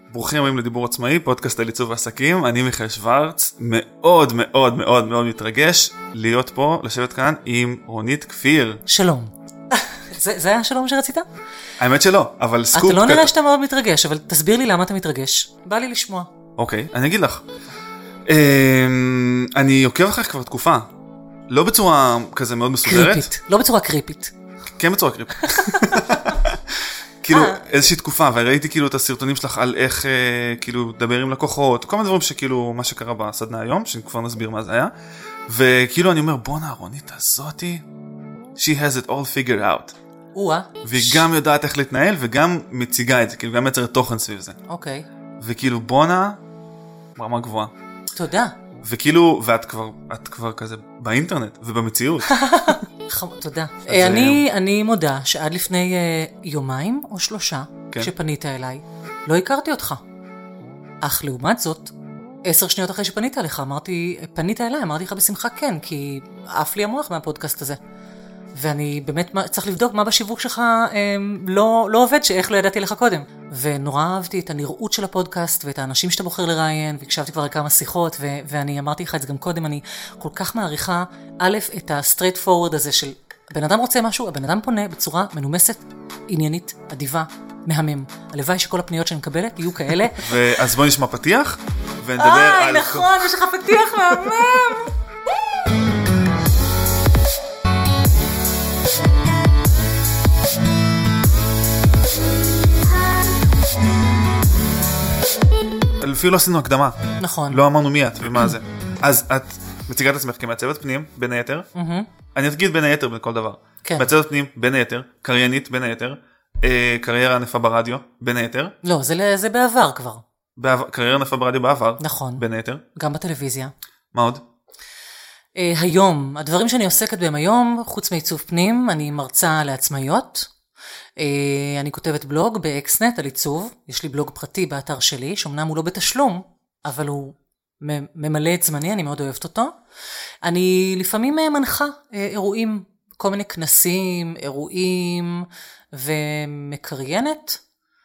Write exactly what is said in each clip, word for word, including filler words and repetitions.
ברוכים הבאים לדיבור עצמאי, פודקאסט על עיצוב עסקים. אני מיכאל שוורץ, מאוד מאוד מאוד מאוד מתרגש להיות פה, לשבת כאן עם רונית כפיר. שלום. זה, זה היה השלום שרצית? האמת שלא, אבל סקופ... אתה לא נראה שאתה מאוד מתרגש, אבל תסביר לי למה אתה מתרגש. בא לי לשמוע. אוקיי, אני אגיד לך. אני עוקב אחריך כבר תקופה. לא בצורה כזה מאוד מסודרת. קריפית, לא בצורה קריפית. כן בצורה קריפית. כאילו איזושהי תקופה, וראיתי כאילו את הסרטונים שלך על איך כאילו לדבר עם לקוחות, כל מיני דברים שכאילו מה שקרה בסדנה היום, שכבר נסביר מה זה היה, וכאילו אני אומר בונה רונית הזאתי, she has it all figured out. וואה. והיא גם יודעת איך להתנהל וגם מציגה את זה, כאילו גם יצרת תוכן סביב זה. אוקיי. וכאילו בונה, רמה גבוהה. תודה. וכאילו, ואת כבר, את כבר כזה באינטרנט ובמציאות. תודה. אני, אני מודה שעד לפני יומיים או שלושה, כן. שפנית אליי, לא הכרתי אותך. אך לעומת זאת, עשר שניות אחרי שפנית אליך, אמרתי, פנית אליי, אמרתי לך בשמחה כן, כי עף לי המוח מהפודקאסט הזה. ואני באמת צריך לבדוק מה בשיווק שלך לא, לא עובד, שאיך לא ידעתי לך קודם. ונורא אהבתי את הנראות של הפודקאסט ואת האנשים שאתה בוחר לראיין, והקשבתי כבר כמה שיחות, ו- ואני אמרתי לך את זה גם קודם, אני כל כך מעריכה, א', את ה-straight forward הזה של, הבן אדם רוצה משהו, הבן אדם פונה בצורה מנומסת, עניינית, אדיבה, מהמם. הלוואי שכל הפניות שאני מקבלת יהיו כאלה. אז בוא נשמע פתיח, ונדבר על... איי, נכון, יש לך פתיח מהמם! אפילו לא עשינו הקדמה. נכון. לא אמרנו מי את ומה זה. אז את מציגה את עצמך כמעצבת פנים, בין היתר. אני אגיד בין היתר בכל דבר. מעצבת פנים, בין היתר. קריינית, בין היתר. קריירה ענפה ברדיו, בין היתר. לא, זה בעבר כבר. קריירה ענפה ברדיו בעבר. נכון. בין היתר. גם בטלוויזיה. מה עוד? היום, הדברים שאני עוסקת בהם היום, חוץ מעיצוב פנים, אני מרצה לעצמאיות. אני כותבת בלוג באקסנט על עיצוב, יש לי בלוג פרטי באתר שלי, שאומנם הוא לא בתשלום, אבל הוא ממלא את זמני, אני מאוד אוהבת אותו. אני לפעמים מנחה אירועים, כל מיני כנסים, אירועים, ומקריינת,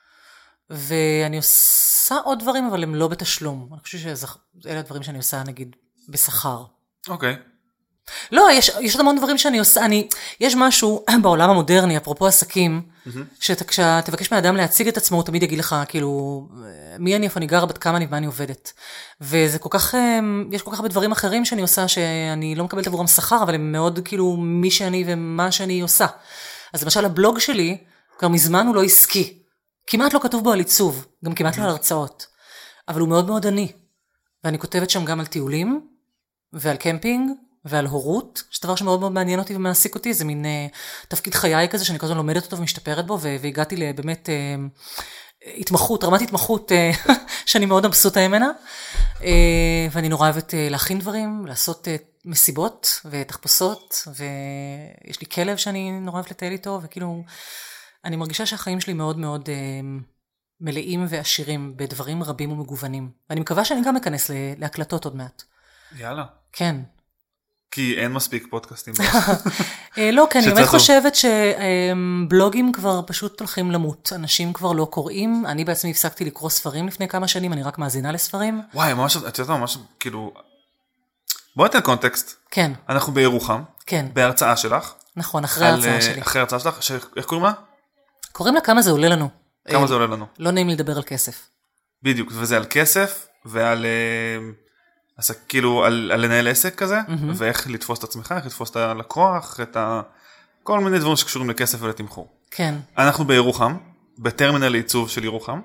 ואני עושה עוד דברים, אבל הם לא בתשלום. אני חושבת שאלה הדברים שאני עושה, נגיד, בשכר. אוקיי. לא, יש, יש עוד המון דברים שאני עושה, אני, יש משהו בעולם המודרני, אפרופו עסקים, שכשאתה תבקש מהאדם להציג את עצמו, הוא תמיד יגיד לך, כאילו, מי אני, איפה אני גרה, בת כמה אני, ומה אני עובדת. וזה כל כך, יש כל כך הרבה דברים אחרים שאני עושה, שאני לא מקבלת עבורם שכר, אבל הם מאוד, כאילו, מי שאני ומה שאני עושה. אז למשל, הבלוג שלי, כבר מזמן הוא לא עסקי. כמעט לא כתוב בו על עיצוב, גם כמעט לא על הרצאות. אבל הוא מאוד מאוד עני. ואני כותבת שם גם על טיולים, ועל קמפינג, ועל הורות, שדבר שמאוד מאוד מעניין אותי ומעסיק אותי, זה מין uh, תפקיד חיי כזה, שאני כל הזמן לומדת אותו ומשתפרת בו, והגעתי לבאמת uh, התמחות, רמת התמחות, uh, שאני מאוד מבסוטה ממנה, uh, ואני נורא אוהבת uh, להכין דברים, לעשות uh, מסיבות ותחפושות, ויש לי כלב שאני נורא אוהבת לטייל איתו, וכאילו, אני מרגישה שהחיים שלי מאוד מאוד uh, מלאים ועשירים, בדברים רבים ומגוונים, ואני מקווה שאני גם אכנס להקלטות עוד מעט. יאללה. כן. כי אין מספיק פודקאסטים. לא, כי אני באמת חושבת שבלוגים כבר פשוט הולכים למות. אנשים כבר לא קוראים. אני בעצמי הפסקתי לקרוא ספרים לפני כמה שנים, אני רק מאזינה לספרים. וואי, ממש, את יודעת ממש, כאילו... בואי ניתן קונטקסט. כן. אנחנו בירוחם. כן. בהרצאה שלך. נכון, אחרי ההרצאה שלי. אחרי ההרצאה שלך, איך קוראים לה? קוראים לה כמה זה עולה לנו. כמה זה עולה לנו. לא נעים לדבר על כסף. בדיוק, וזה על כסף, ועל... אז כאילו על, על לנהל עסק כזה, mm-hmm. ואיך לתפוס את עצמך, איך לתפוס את הלקוח, את ה... כל מיני דברים שקשורים לכסף ולתמחור. כן. אנחנו בירוחם, בטרמינל לעיצוב של ירוחם,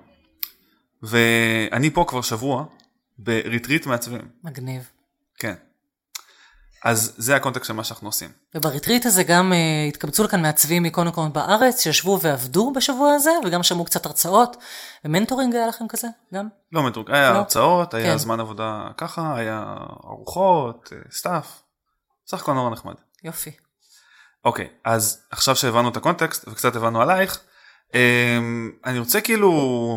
ואני פה כבר שבוע, בריטריט מעצבים. מגניב. כן. אז זה הקונטקסט של מה שאנחנו עושים. ובריטריט הזה גם uh, התקבצו לכאן מעצבים מכל מקום בארץ, שישבו ועבדו בשבוע הזה, וגם שמעו קצת הרצאות, ומנטורינג היה לכם כזה גם? לא מנטורינג, היה לא. הרצאות, היה כן. זמן עבודה ככה, היה ארוחות, סטאפ, סך הכל נורא נחמד. יופי. אוקיי, אז עכשיו שהבנו את הקונטקסט, וקצת הבנו עלייך, אני רוצה כאילו,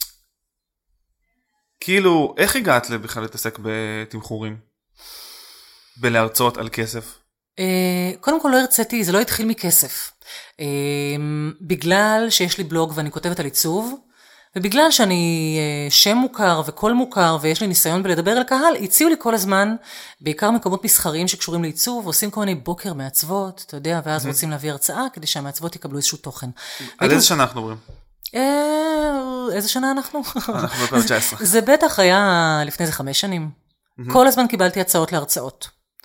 כאילו, איך הגעת בכלל להתעסק בתמחורים? בלהרצות על כסף? קודם כל לא הרציתי, זה לא התחיל מכסף. בגלל שיש לי בלוג ואני כותבת על עיצוב, ובגלל שאני שם מוכר וקול מוכר ויש לי ניסיון בלדבר אל קהל, הציעו לי כל הזמן, בעיקר מקומות מסחריים שקשורים לעיצוב, ועושים כל מיני בוקר מעצבות, אתה יודע, ואז רוצים להביא הרצאה כדי שהמעצבות יקבלו איזשהו תוכן. על איזה שנה אנחנו מדברים? איזה שנה אנחנו? אנחנו ב-אלפיים תשע עשרה. זה בטח היה לפני זה חמש שנים. כל הזמן קיבלתי הצעות להרצאות.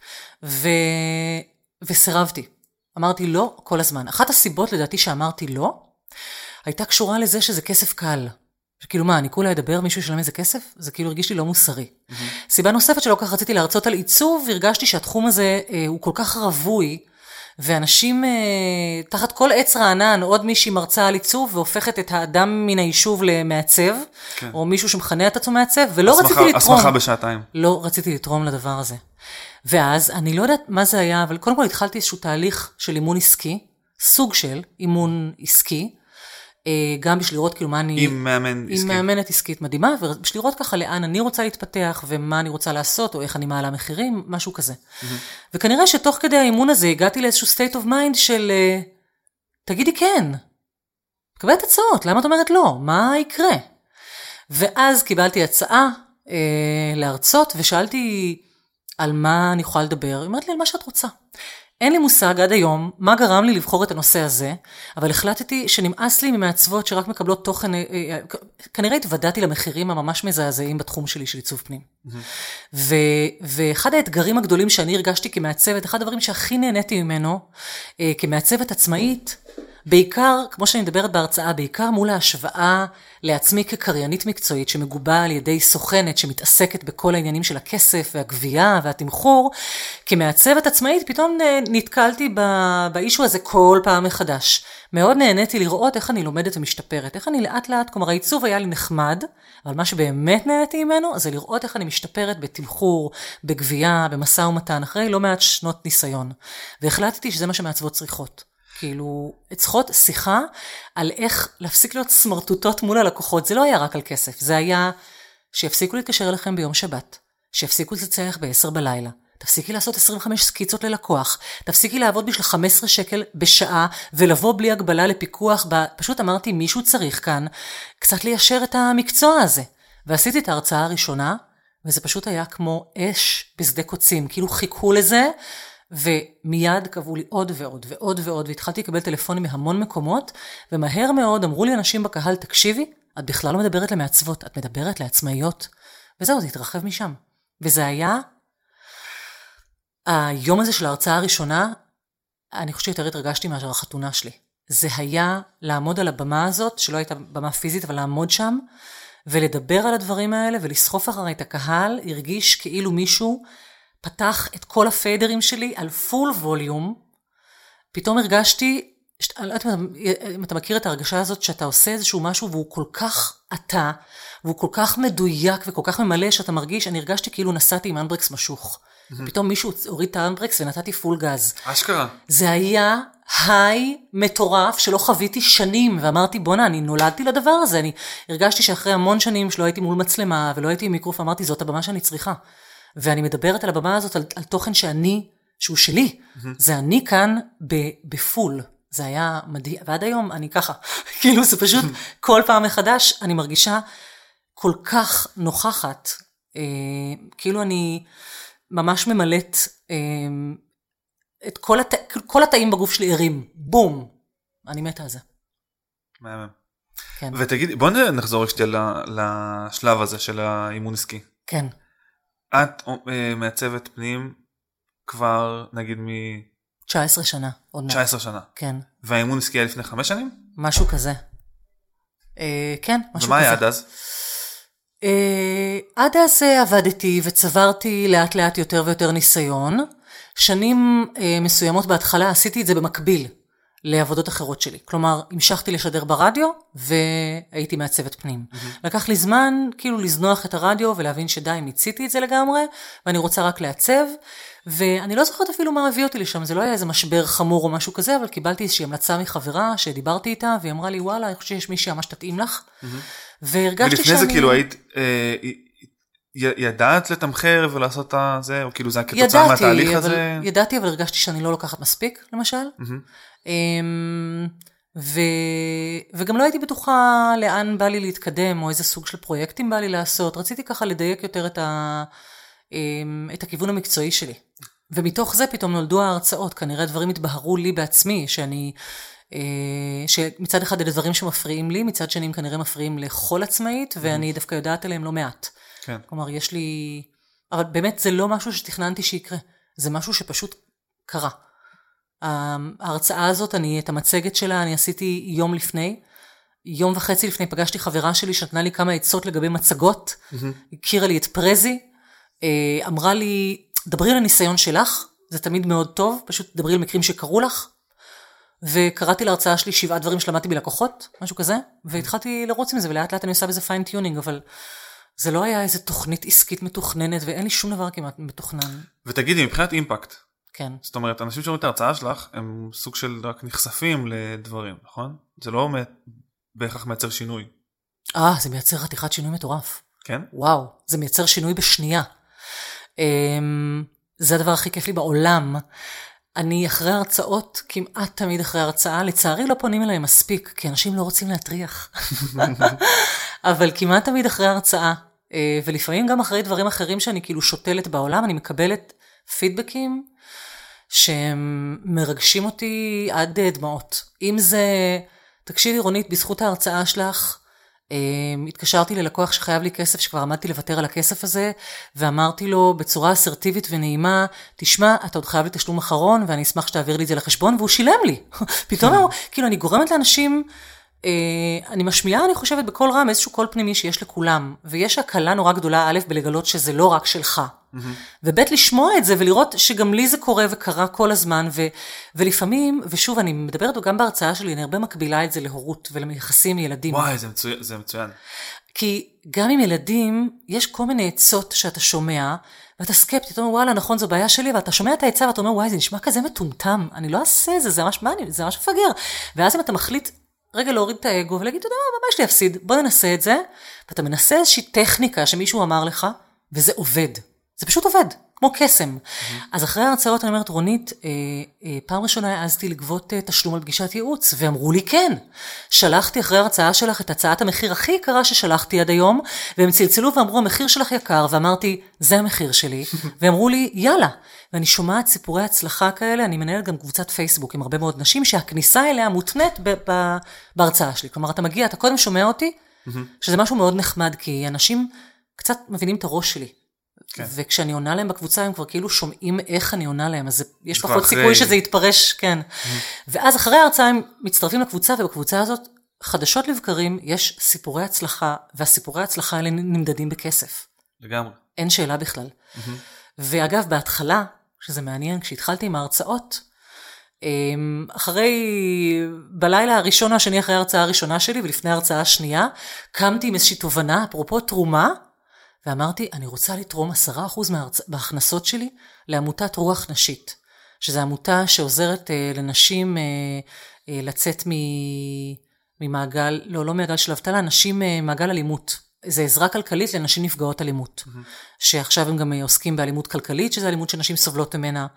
וסירבתי. אמרתי לא כל הזמן. אחת הסיבות לדעתי שאמרתי לא, הייתה קשורה לזה שזה כסף קל. כאילו מה, אני כולה אדבר, מישהו ישלם איזה כסף? זה כאילו הרגיש לי לא מוסרי. Mm-hmm. סיבה נוספת שלא כך רציתי להרצות על עיצוב, והרגשתי שהתחום הזה אה, הוא כל כך רווי, ואנשים אה, תחת כל עץ רענן, עוד מישהי מרצה על עיצוב, והופכת את האדם מן היישוב למעצב, כן. או מישהו שמכנה את עצמו מעצב, ולא הסמכה, רציתי לתרום. הסמכה בשעתיים. לא רציתי לתרום לדבר הזה. ואז אני לא יודעת מה זה היה, אבל קודם כל התחלתי איזשהו תהליך של אימון עסקי, סוג של אימון עסקי, גם בשביל לראות כאילו מה אני... עם מאמן עסקי. עם מאמנת עסקית מדהימה, ובשביל לראות ככה לאן אני רוצה להתפתח, ומה אני רוצה לעשות, או איך אני מעלה מחירים, משהו כזה. Mm-hmm. וכנראה שתוך כדי האימון הזה, הגעתי לאיזשהו state of mind של, תגידי כן, תקבלת הצעות, למה את אומרת לא? מה יקרה? ואז קיבלתי הצעה אה, להרצות, ושאלתי על מה אני יכולה לדבר, היא אומרת לי על מה שאת רוצה. אין לי מושג עד היום מה גרם לי לבחור את הנושא הזה, אבל החלטתי שנמאס לי ממעצבות שרק מקבלות תוכן, כנראה התוודעתי למחירים הממש מזעזעים בתחום שלי של עיצוב פנים. Mm-hmm. ו, ואחד האתגרים הגדולים שאני הרגשתי כמעצבת, אחד הדברים שהכי נהניתי ממנו, כמעצבת עצמאית, בעיקר, כמו שאני מדברת בהרצאה, בעיקר מול ההשוואה לעצמי כקריינית מקצועית, שמגובה על ידי סוכנת שמתעסקת בכל העניינים של הכסף והגבייה והתמחור, כמעצבת עצמאית פתאום נתקלתי באישו הזה כל פעם מחדש. מאוד נהניתי לראות איך אני לומדת ומשתפרת, איך אני לאט לאט, כלומר העיצוב היה לי נחמד, אבל מה שבאמת נהניתי ממנו, זה לראות איך אני משתפרת בתמחור, בגבייה, במשא ומתן, אחרי לא מעט שנות ניסיון. והחלטתי שזה מה שמעצבות צריכות. כאילו, צריכות שיחה על איך להפסיק להיות סמרטוטות מול הלקוחות. זה לא היה רק על כסף, זה היה שיפסיקו להתקשר אליכם ביום שבת, שיפסיקו לצייך בעשר בלילה, תפסיקי לעשות עשרים וחמש סקיצות ללקוח, תפסיקי לעבוד בשביל חמישה עשר שקל בשעה, ולבוא בלי הגבלה לפיקוח, פשוט אמרתי, מישהו צריך כאן קצת ליישר את המקצוע הזה. ועשיתי את ההרצאה הראשונה, וזה פשוט היה כמו אש בשדה קוצים, כאילו חיכו לזה, ומיד קבעו לי עוד ועוד ועוד ועוד, והתחלתי לקבל טלפונים מהמון מקומות, ומהר מאוד אמרו לי אנשים בקהל, תקשיבי, את בכלל לא מדברת למעצבות, את מדברת לעצמאיות, וזהו, זה התרחב משם. וזה היה, היום הזה של ההרצאה הראשונה, אני חושבת יותר התרגשתי מאשר החתונה שלי. זה היה לעמוד על הבמה הזאת, שלא הייתה במה פיזית, אבל לעמוד שם, ולדבר על הדברים האלה, ולסחוף אחרי את הקהל, הרגיש כאילו מישהו, פתח את כל הפיידרים שלי על פול ווליום, פתאום הרגשתי, אני לא יודעת אם אתה מכיר את ההרגשה הזאת, שאתה עושה איזשהו משהו, והוא כל כך עתה, והוא כל כך מדויק, וכל כך ממלא, שאתה מרגיש, אני הרגשתי כאילו נסעתי עם אנברקס משוך, פתאום מישהו הוריד את האנברקס, ונתתי פול גז. אשכרה. זה היה היי מטורף, שלא חוויתי שנים, ואמרתי, בונה, אני נולדתי לדבר הזה, אני הרגשתי שאחרי המון שנים, שלא הייתי מול מצלמה, ולא הייתי עם מיקרופון, אמרתי, זאת הבמה שאני צריכה. ואני מדברת על הבמה הזאת, על, על תוכן שאני, שהוא שלי. Mm-hmm. זה אני כאן בפול. זה היה מדהים. ועד היום אני ככה. כאילו זה פשוט כל פעם מחדש, אני מרגישה כל כך נוכחת. אה, כאילו אני ממש ממלאת אה, את כל, הת... כל התאים בגוף שלי ערים. בום. אני מתה על זה. מהמם. כן. ותגיד, בוא נחזור שתהיה לשלב הזה של האימון עסקי. כן. את מעצבת פנים כבר נגיד מ... תשע עשרה שנה. עוד תשע עשרה שנה. כן. והאימון עסקי היה לפני חמש שנים? משהו כזה. אה, כן, משהו כזה. ומה היה עד אז? אה, עד אז עבדתי וצברתי לאט לאט יותר ויותר ניסיון. שנים אה, מסוימות בהתחלה עשיתי את זה במקביל לעבודות אחרות שלי. כלומר, המשכתי לשדר ברדיו והייתי מעצבת פנים. Mm-hmm. לקח לי זמן כאילו לזנוח את הרדיו ולהבין שדי, מיציתי את זה לגמרי, ואני רוצה רק לעצב, ואני לא זוכרת אפילו מה הביא אותי לשם, זה לא היה איזה משבר חמור או משהו כזה, אבל קיבלתי איזושהי המלצה מחברה שדיברתי איתה, והיא אמרה לי, וואלה, אני חושב שיש מישהי ממש תתאים לך, mm-hmm. והרגשתי שאני... ולפני זה כאילו היית... אה, ידעת לתמחר ולעשות את זה, או כאילו זה היה כתוצאה מהתהליך הזה? ידעתי, אבל הרגשתי שאני לא לוקחת מספיק, למשל. ו... וגם לא הייתי בטוחה לאן בא לי להתקדם, או איזה סוג של פרויקטים בא לי לעשות. רציתי ככה לדייק יותר את, ה... את הכיוון המקצועי שלי. ומתוך זה פתאום נולדו ההרצאות, כנראה דברים התבהרו לי בעצמי, שאני, שמצד אחד אלה דברים שמפריעים לי, מצד שני הם כנראה מפריעים לכל עצמאית, ואני דווקא יודעת עליהם לא מעט. כן. כלומר, יש לי... אבל באמת זה לא משהו שתכננתי שיקרה, זה משהו שפשוט קרה. ההרצאה הזאת, אני, את המצגת שלה, אני עשיתי יום לפני, יום וחצי לפני פגשתי חברה שלי, שנתנה לי כמה עצות לגבי מצגות, הכירה לי את פרזי, אמרה לי, דברי על הניסיון שלך, זה תמיד מאוד טוב, פשוט דברי על מקרים שקרו לך, וקראתי להרצאה שלי שבעה דברים שלמדתי בלקוחות, משהו כזה, והתחלתי לרוץ עם זה, ולאט לאט אני עושה בזה פיינטיונינג, אבל זה לא היה איזו תוכנית עסקית מתוכננת, ואין לי שום דבר כמעט מתוכנן. ותגידי, מבחינת אימפקט, כן. זאת אומרת, אנשים שרואים את ההרצאה שלך, הם סוג של רק נחשפים לדברים, נכון? זה לא בהכרח מייצר שינוי. אה, זה מייצר חתיכת שינוי מטורף. כן? וואו, זה מייצר שינוי בשנייה. זה הדבר הכי כיף לי בעולם. אני אחרי הרצאות, כמעט תמיד אחרי הרצאה, לצערי לא פונים אליי מספיק, כי אנשים לא רוצים להטריח. אבל כמעט תמיד אחרי הרצאה, ולפעמים גם אחרי דברים אחרים שאני כאילו שותלת בעולם, אני מקבלת פידבקים שהם מרגשים אותי עד דמעות. אם זה, תקשיבי רונית, בזכות ההרצאה שלך, התקשרתי ללקוח שחייב לי כסף, שכבר עמדתי לוותר על הכסף הזה, ואמרתי לו בצורה אסרטיבית ונעימה, תשמע, אתה עוד חייב לי תשלום אחרון, ואני אשמח שתעביר לי את זה לחשבון, והוא שילם לי. פתאום, כאילו, אני גורמת לאנשים, אני משמיעה, אני חושבת, בכל רם, איזשהו קול פנימי שיש לכולם, ויש הקלה נורא גדולה, א', בלגלות שזה לא רק שלך, וב' לשמוע את זה, ולראות שגם לי זה קורה וקרה כל הזמן, ו, ולפעמים, ושוב, אני מדברת גם בהרצאה שלי, אני הרבה מקבילה את זה להורות, וליחסים ילדים. וואי, זה מצוין, זה מצוין. כי גם עם ילדים, יש כל מיני עצות שאתה שומע, ואתה סקפטי, אתה אומר, וואלה, נכון, זו בעיה שלי, ואתה שומע את העצה, ואתה אומר, וואי, זה נשמע כזה מטומטם, אני לא אעשה זה, זה ממש, זה ממש מפגר. ואז אם אתה מחליט, רגע להוריד את האגו, ולהגיד, אתה יודע מה, מה יש לי להפסיד? בוא ננסה את זה, ואתה מנסה איזושהי טכניקה שמישהו אמר לך, וזה עובד. זה פשוט עובד, כמו קסם. אז אחרי ההרצאות אני אומרת, רונית, אה, אה, פעם ראשונה העזתי לגבות אה, תשלום על פגישת ייעוץ, ואמרו לי כן. שלחתי אחרי ההרצאה שלך את הצעת המחיר הכי יקרה ששלחתי עד היום, והם צלצלו ואמרו, המחיר שלך יקר, ואמרתי, זה המחיר שלי, ואמרו לי, יאללה. ואני שומעת סיפורי הצלחה כאלה, אני מנהלת גם קבוצת פייסבוק עם הרבה מאוד נשים, שהכניסה אליה מותנית ב- ב- בהרצאה שלי. כלומר, אתה מגיע, אתה קודם שומע אותי, שזה משהו מאוד נחמד, כי אנשים קצת מבינים את הראש שלי. כן. וכשאני עונה להם בקבוצה, הם כבר כאילו שומעים איך אני עונה להם, אז יש פחות אחרי... סיכוי שזה יתפרש, כן. Mm-hmm. ואז אחרי ההרצאה הם מצטרפים לקבוצה, ובקבוצה הזאת, חדשות לבקרים, יש סיפורי הצלחה, והסיפורי הצלחה האלה נמדדים בכסף. לגמרי. אין שאלה בכלל. Mm-hmm. ואגב, בהתחלה, שזה מעניין, כשהתחלתי עם ההרצאות, אחרי, בלילה הראשון או השני, אחרי ההרצאה הראשונה שלי, ולפני ההרצאה השנייה, קמתי עם איזושהי תובנה, אפרופו תרומה, ואמרתי, אני רוצה לתרום עשרה אחוז בהכנסות שלי לעמותת רוח נשית, שזו עמותה שעוזרת אה, לנשים אה, אה, לצאת ממעגל, לא, לא מעגל של אבטלה, נשים אה, מעגל אלימות. זה עזרה כלכלית לנשים נפגעות אלימות, mm-hmm. שעכשיו הם גם עוסקים באלימות כלכלית, שזה אלימות שנשים סובלות ממנה,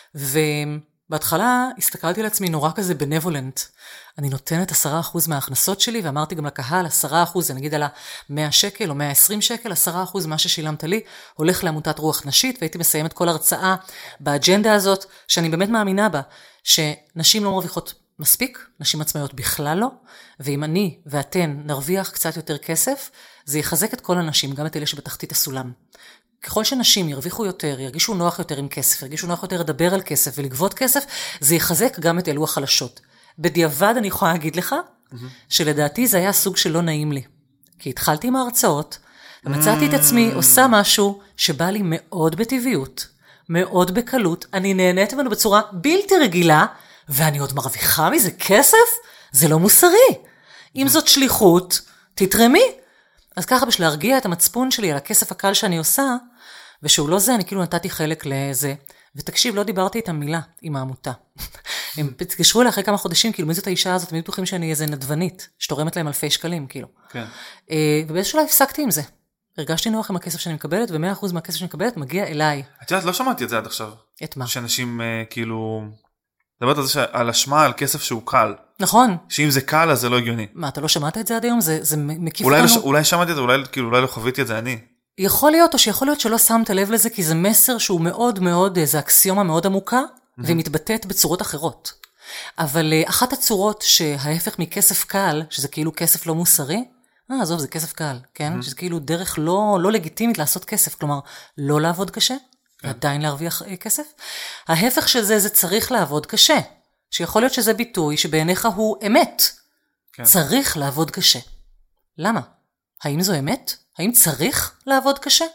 ובהתחלה הסתכלתי על עצמי נורא כזה בנבולנט, אני נותנת עשרה אחוז מההכנסות שלי, ואמרתי גם לקהל, עשרה אחוז, אני אגיד על ה-מאה שקל או מאה ועשרים שקל, עשרה אחוז מה ששילמת לי, הולך לעמותת רוח נשית, והייתי מסיימת כל הרצאה באג'נדה הזאת, שאני באמת מאמינה בה, שנשים לא מרוויחות מספיק, נשים עצמאיות בכלל לא, ואם אני ואתן נרוויח קצת יותר כסף, זה יחזק את כל הנשים, גם את אלה שבתחתית הסולם. ככל שנשים ירוויחו יותר, ירגישו נוח יותר עם כסף, ירגישו נוח יותר לדבר על כסף ולגבות כסף, זה יחזק גם את אלו החלשות. בדיעבד אני יכולה להגיד לך, mm-hmm. שלדעתי זה היה סוג שלא נעים לי. כי התחלתי עם ההרצאות, ומצאתי את עצמי עושה משהו שבא לי מאוד בטבעיות, מאוד בקלות, אני נהנית ממנו בצורה בלתי רגילה, ואני עוד מרוויחה מזה כסף? זה לא מוסרי. אם זאת שליחות, תתרמי. אז ככה בשביל להרגיע את המצפון שלי על הכסף הקל שאני עושה, ושהוא לא זה, אני כאילו נתתי חלק לזה. ותקשיב, לא דיברתי איתם מילה עם העמותה. הם התקשרו אליי אחרי כמה חודשים, כאילו, מי זאת האישה הזאת? הם היו בטוחים שאני איזה נדבנית, שתורמת להם אלפי שקלים, כאילו. כן. ובאיזשהו שלב הפסקתי עם זה. הרגשתי נוח עם הכסף שאני מקבלת, ו-מאה אחוז מהכסף שאני מקבלת מגיע אליי. את יודעת, לא שמעתי את זה עד עכשיו. את מה? שאנשים כאילו, מדברת על זה על אשמה, על כסף שהוא קל. נכון. שאם זה קל, אז זה לא הגיוני. מה, אתה לא שמעת את זה עד היום? זה, זה מקיף אולי, לנו... לא, אולי שמעתי את זה, אולי, כאילו, אולי לא חוויתי את זה אני. יכול להיות, או שיכול להיות שלא שמת לב לזה, כי זה מסר שהוא מאוד מאוד, זה אקסיומה מאוד עמוקה, mm-hmm. והיא מתבטאת בצורות אחרות. אבל אחת הצורות שההפך מכסף קל, שזה כאילו כסף לא מוסרי, אה, עזוב, זה כסף קל, כן? Mm-hmm. שזה כאילו דרך לא, לא לגיטימית לעשות כסף, כלומר, לא לעבוד קשה, כן. ועדיין להרוויח אה, כסף. ההפך של זה, זה צריך לעבוד קשה, שיכול להיות שזה ביטוי שבעיניך הוא אמת. כן. צריך לעבוד קשה. למה? האם זו אמת? האם צריך לעבוד קשה?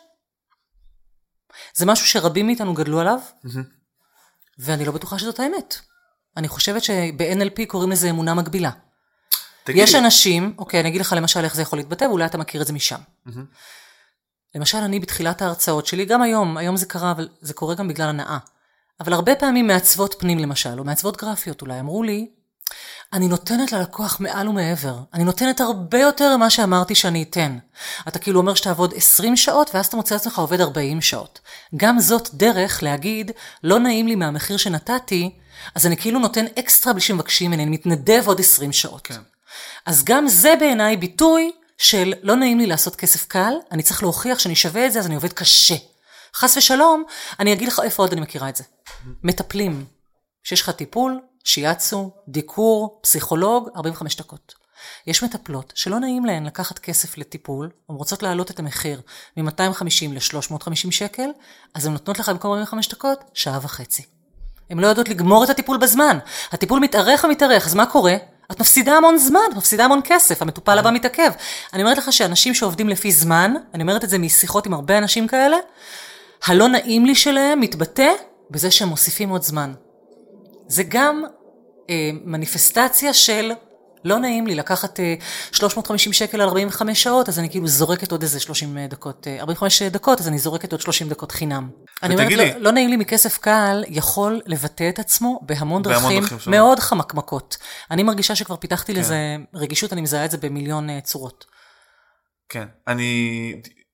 זה משהו שרבים מאיתנו גדלו עליו, mm-hmm. ואני לא בטוחה שזאת האמת. אני חושבת שב-אן אל פי קוראים לזה אמונה מגבילה. תגיד. יש אנשים, אוקיי, אני אגיד לך למשל איך זה יכול להתבטא, ואולי אתה מכיר את זה משם. Mm-hmm. למשל, אני בתחילת ההרצאות שלי, גם היום, היום זה קרה, אבל זה קורה גם בגלל הנאה. אבל הרבה פעמים מעצבות פנים למשל, או מעצבות גרפיות אולי, אמרו לי, אני נותנת ללקוח מעל ומעבר. אני נותנת הרבה יותר ממה שאמרתי שאני אתן. אתה כאילו אומר שתעבוד עשרים שעות, ואז אתה מוצא עצמך עובד ארבעים שעות. גם זאת דרך להגיד, לא נעים לי מהמחיר שנתתי, אז אני כאילו נותן אקסטרה בלי שמבקשים ממני, אני מתנדב עוד עשרים שעות. כן. אז גם זה בעיניי ביטוי של לא נעים לי לעשות כסף קל, אני צריך להוכיח שאני שווה את זה, אז אני עובד קשה. חס ושלום, אני אגיד לך איפה עוד אני מכירה את זה. מטפלים, שיש לך טיפול, שיאצו, דיקור, פסיכולוג, ארבעים וחמש דקות. יש מטפלות שלא נעים להן לקחת כסף לטיפול, הן רוצות להעלות את המחיר מ-מאתיים וחמישים ל-שלוש מאות וחמישים שקל, אז הן נותנות לך במקום ארבעים וחמש דקות, שעה וחצי. הן לא יודעות לגמור את הטיפול בזמן. הטיפול מתארך ומתארך, אז מה קורה? את מפסידה המון זמן, מפסידה המון כסף, המטופל הבא מתעכב. אני אומרת לך שאנשים שעובדים לפי זמן, אני אומרת את זה משיחות עם הרבה אנשים כאלה, הלא נעים לי שלהם מתבטא בזה שהם מוסיפים עוד זמן. זה גם אה, מניפסטציה של לא נעים לי לקחת אה, שלוש מאות וחמישים שקל על ארבעים וחמש שעות, אז אני כאילו זורקת עוד איזה שלושים דקות, אה, ארבעים וחמש דקות, אז אני זורקת עוד שלושים דקות חינם. אני אומרת, לא, לא נעים לי מכסף קל, יכול לבטא את עצמו בהמון דרכים מאוד חמקמקות. אני מרגישה שכבר פיתחתי כן. לזה רגישות, אני מזהה את זה במיליון אה, צורות. כן, אני...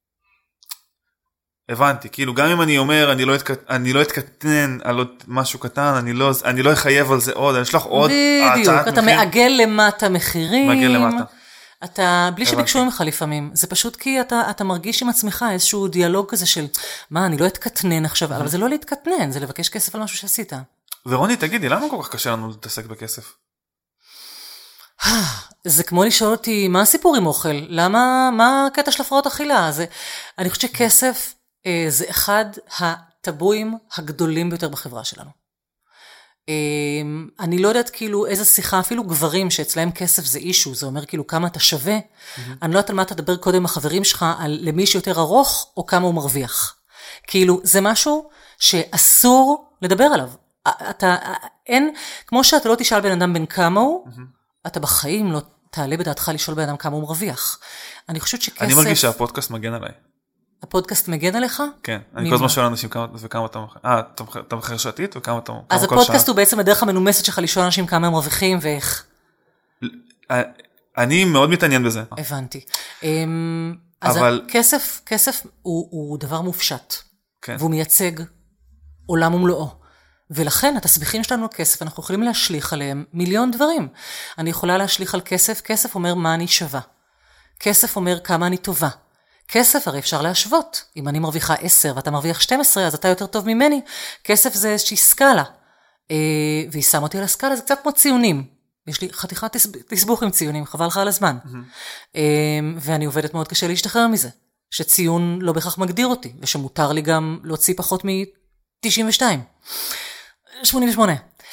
הבנתי, כאילו גם אם אני אומר, אני לא, אתק... אני לא אתקטן על עוד משהו קטן, אני לא, אני לא אחייב על זה עוד, אני אשלח עוד בדיוק, אתה מחיר. מעגל למטה מחירים. מעגל למטה. אתה, בלי שביקשו ממך לפעמים, זה פשוט כי אתה, אתה מרגיש עם עצמך איזשהו דיאלוג כזה של, מה, אני לא אתקטנן עכשיו, אבל זה לא להתקטנן, זה לבקש כסף על משהו שעשית. ורוני, תגידי, למה כל כך קשה לנו להתעסק בכסף? זה כמו לשאול אותי, מה הסיפור עם אוכל? למה, מה הקטע של הפרעות אכילה? זה, אני חושבת שכסף, זה אחד הטבויים הגדולים ביותר בחברה שלנו. אני לא יודעת כאילו איזה שיחה, אפילו גברים שאצלהם כסף זה אישו, זה אומר כאילו כמה אתה שווה, אני לא יודעת על מה אתה תדבר קודם עם החברים שלך, על למי שיותר ארוך או כמה הוא מרוויח. כאילו זה משהו שאסור לדבר עליו. אתה, אין, כמו שאתה לא תשאל בן אדם בן כמה הוא, אתה בחיים לא תעלה בדעתך לשאול בן אדם כמה הוא מרוויח. אני חושבת שכסף... אני מרגיש שהפודקאסט מגן עליי. הפודקאסט מגן עליך? כן, אני כל הזמן שואל אנשים וכמה אתה מוכר, אה, אתה מוכר שעתית וכמה אתה מוכר כל שעה. אז הפודקאסט הוא בעצם הדרך המנומסת שלך לשאול אנשים כמה הם מרוויחים ואיך. אני מאוד מתעניין בזה. הבנתי. אז כסף, כסף הוא דבר מופשט, והוא מייצג עולם ומלואו. ולכן התסביכים שלנו כסף, אנחנו יכולים להשליך עליהם מיליון דברים. אני יכולה להשליך על כסף, כסף אומר מה אני שווה. כסף אומר כמה אני טובה. כסף הרי אפשר להשוות. אם אני מרוויחה עשר ואתה מרוויח שתים עשרה, אז אתה יותר טוב ממני. כסף זה איזושהי סקאלה. והיא שם אותי על הסקאלה, זה קצת כמו ציונים. יש לי חתיכת תסבוך עם ציונים, חבל לך על הזמן. ואני עובדת מאוד קשה להשתחרר מזה. שציון לא בכך מגדיר אותי, ושמותר לי גם להוציא פחות מ-תשעים ושתיים. שמונים ושמונה.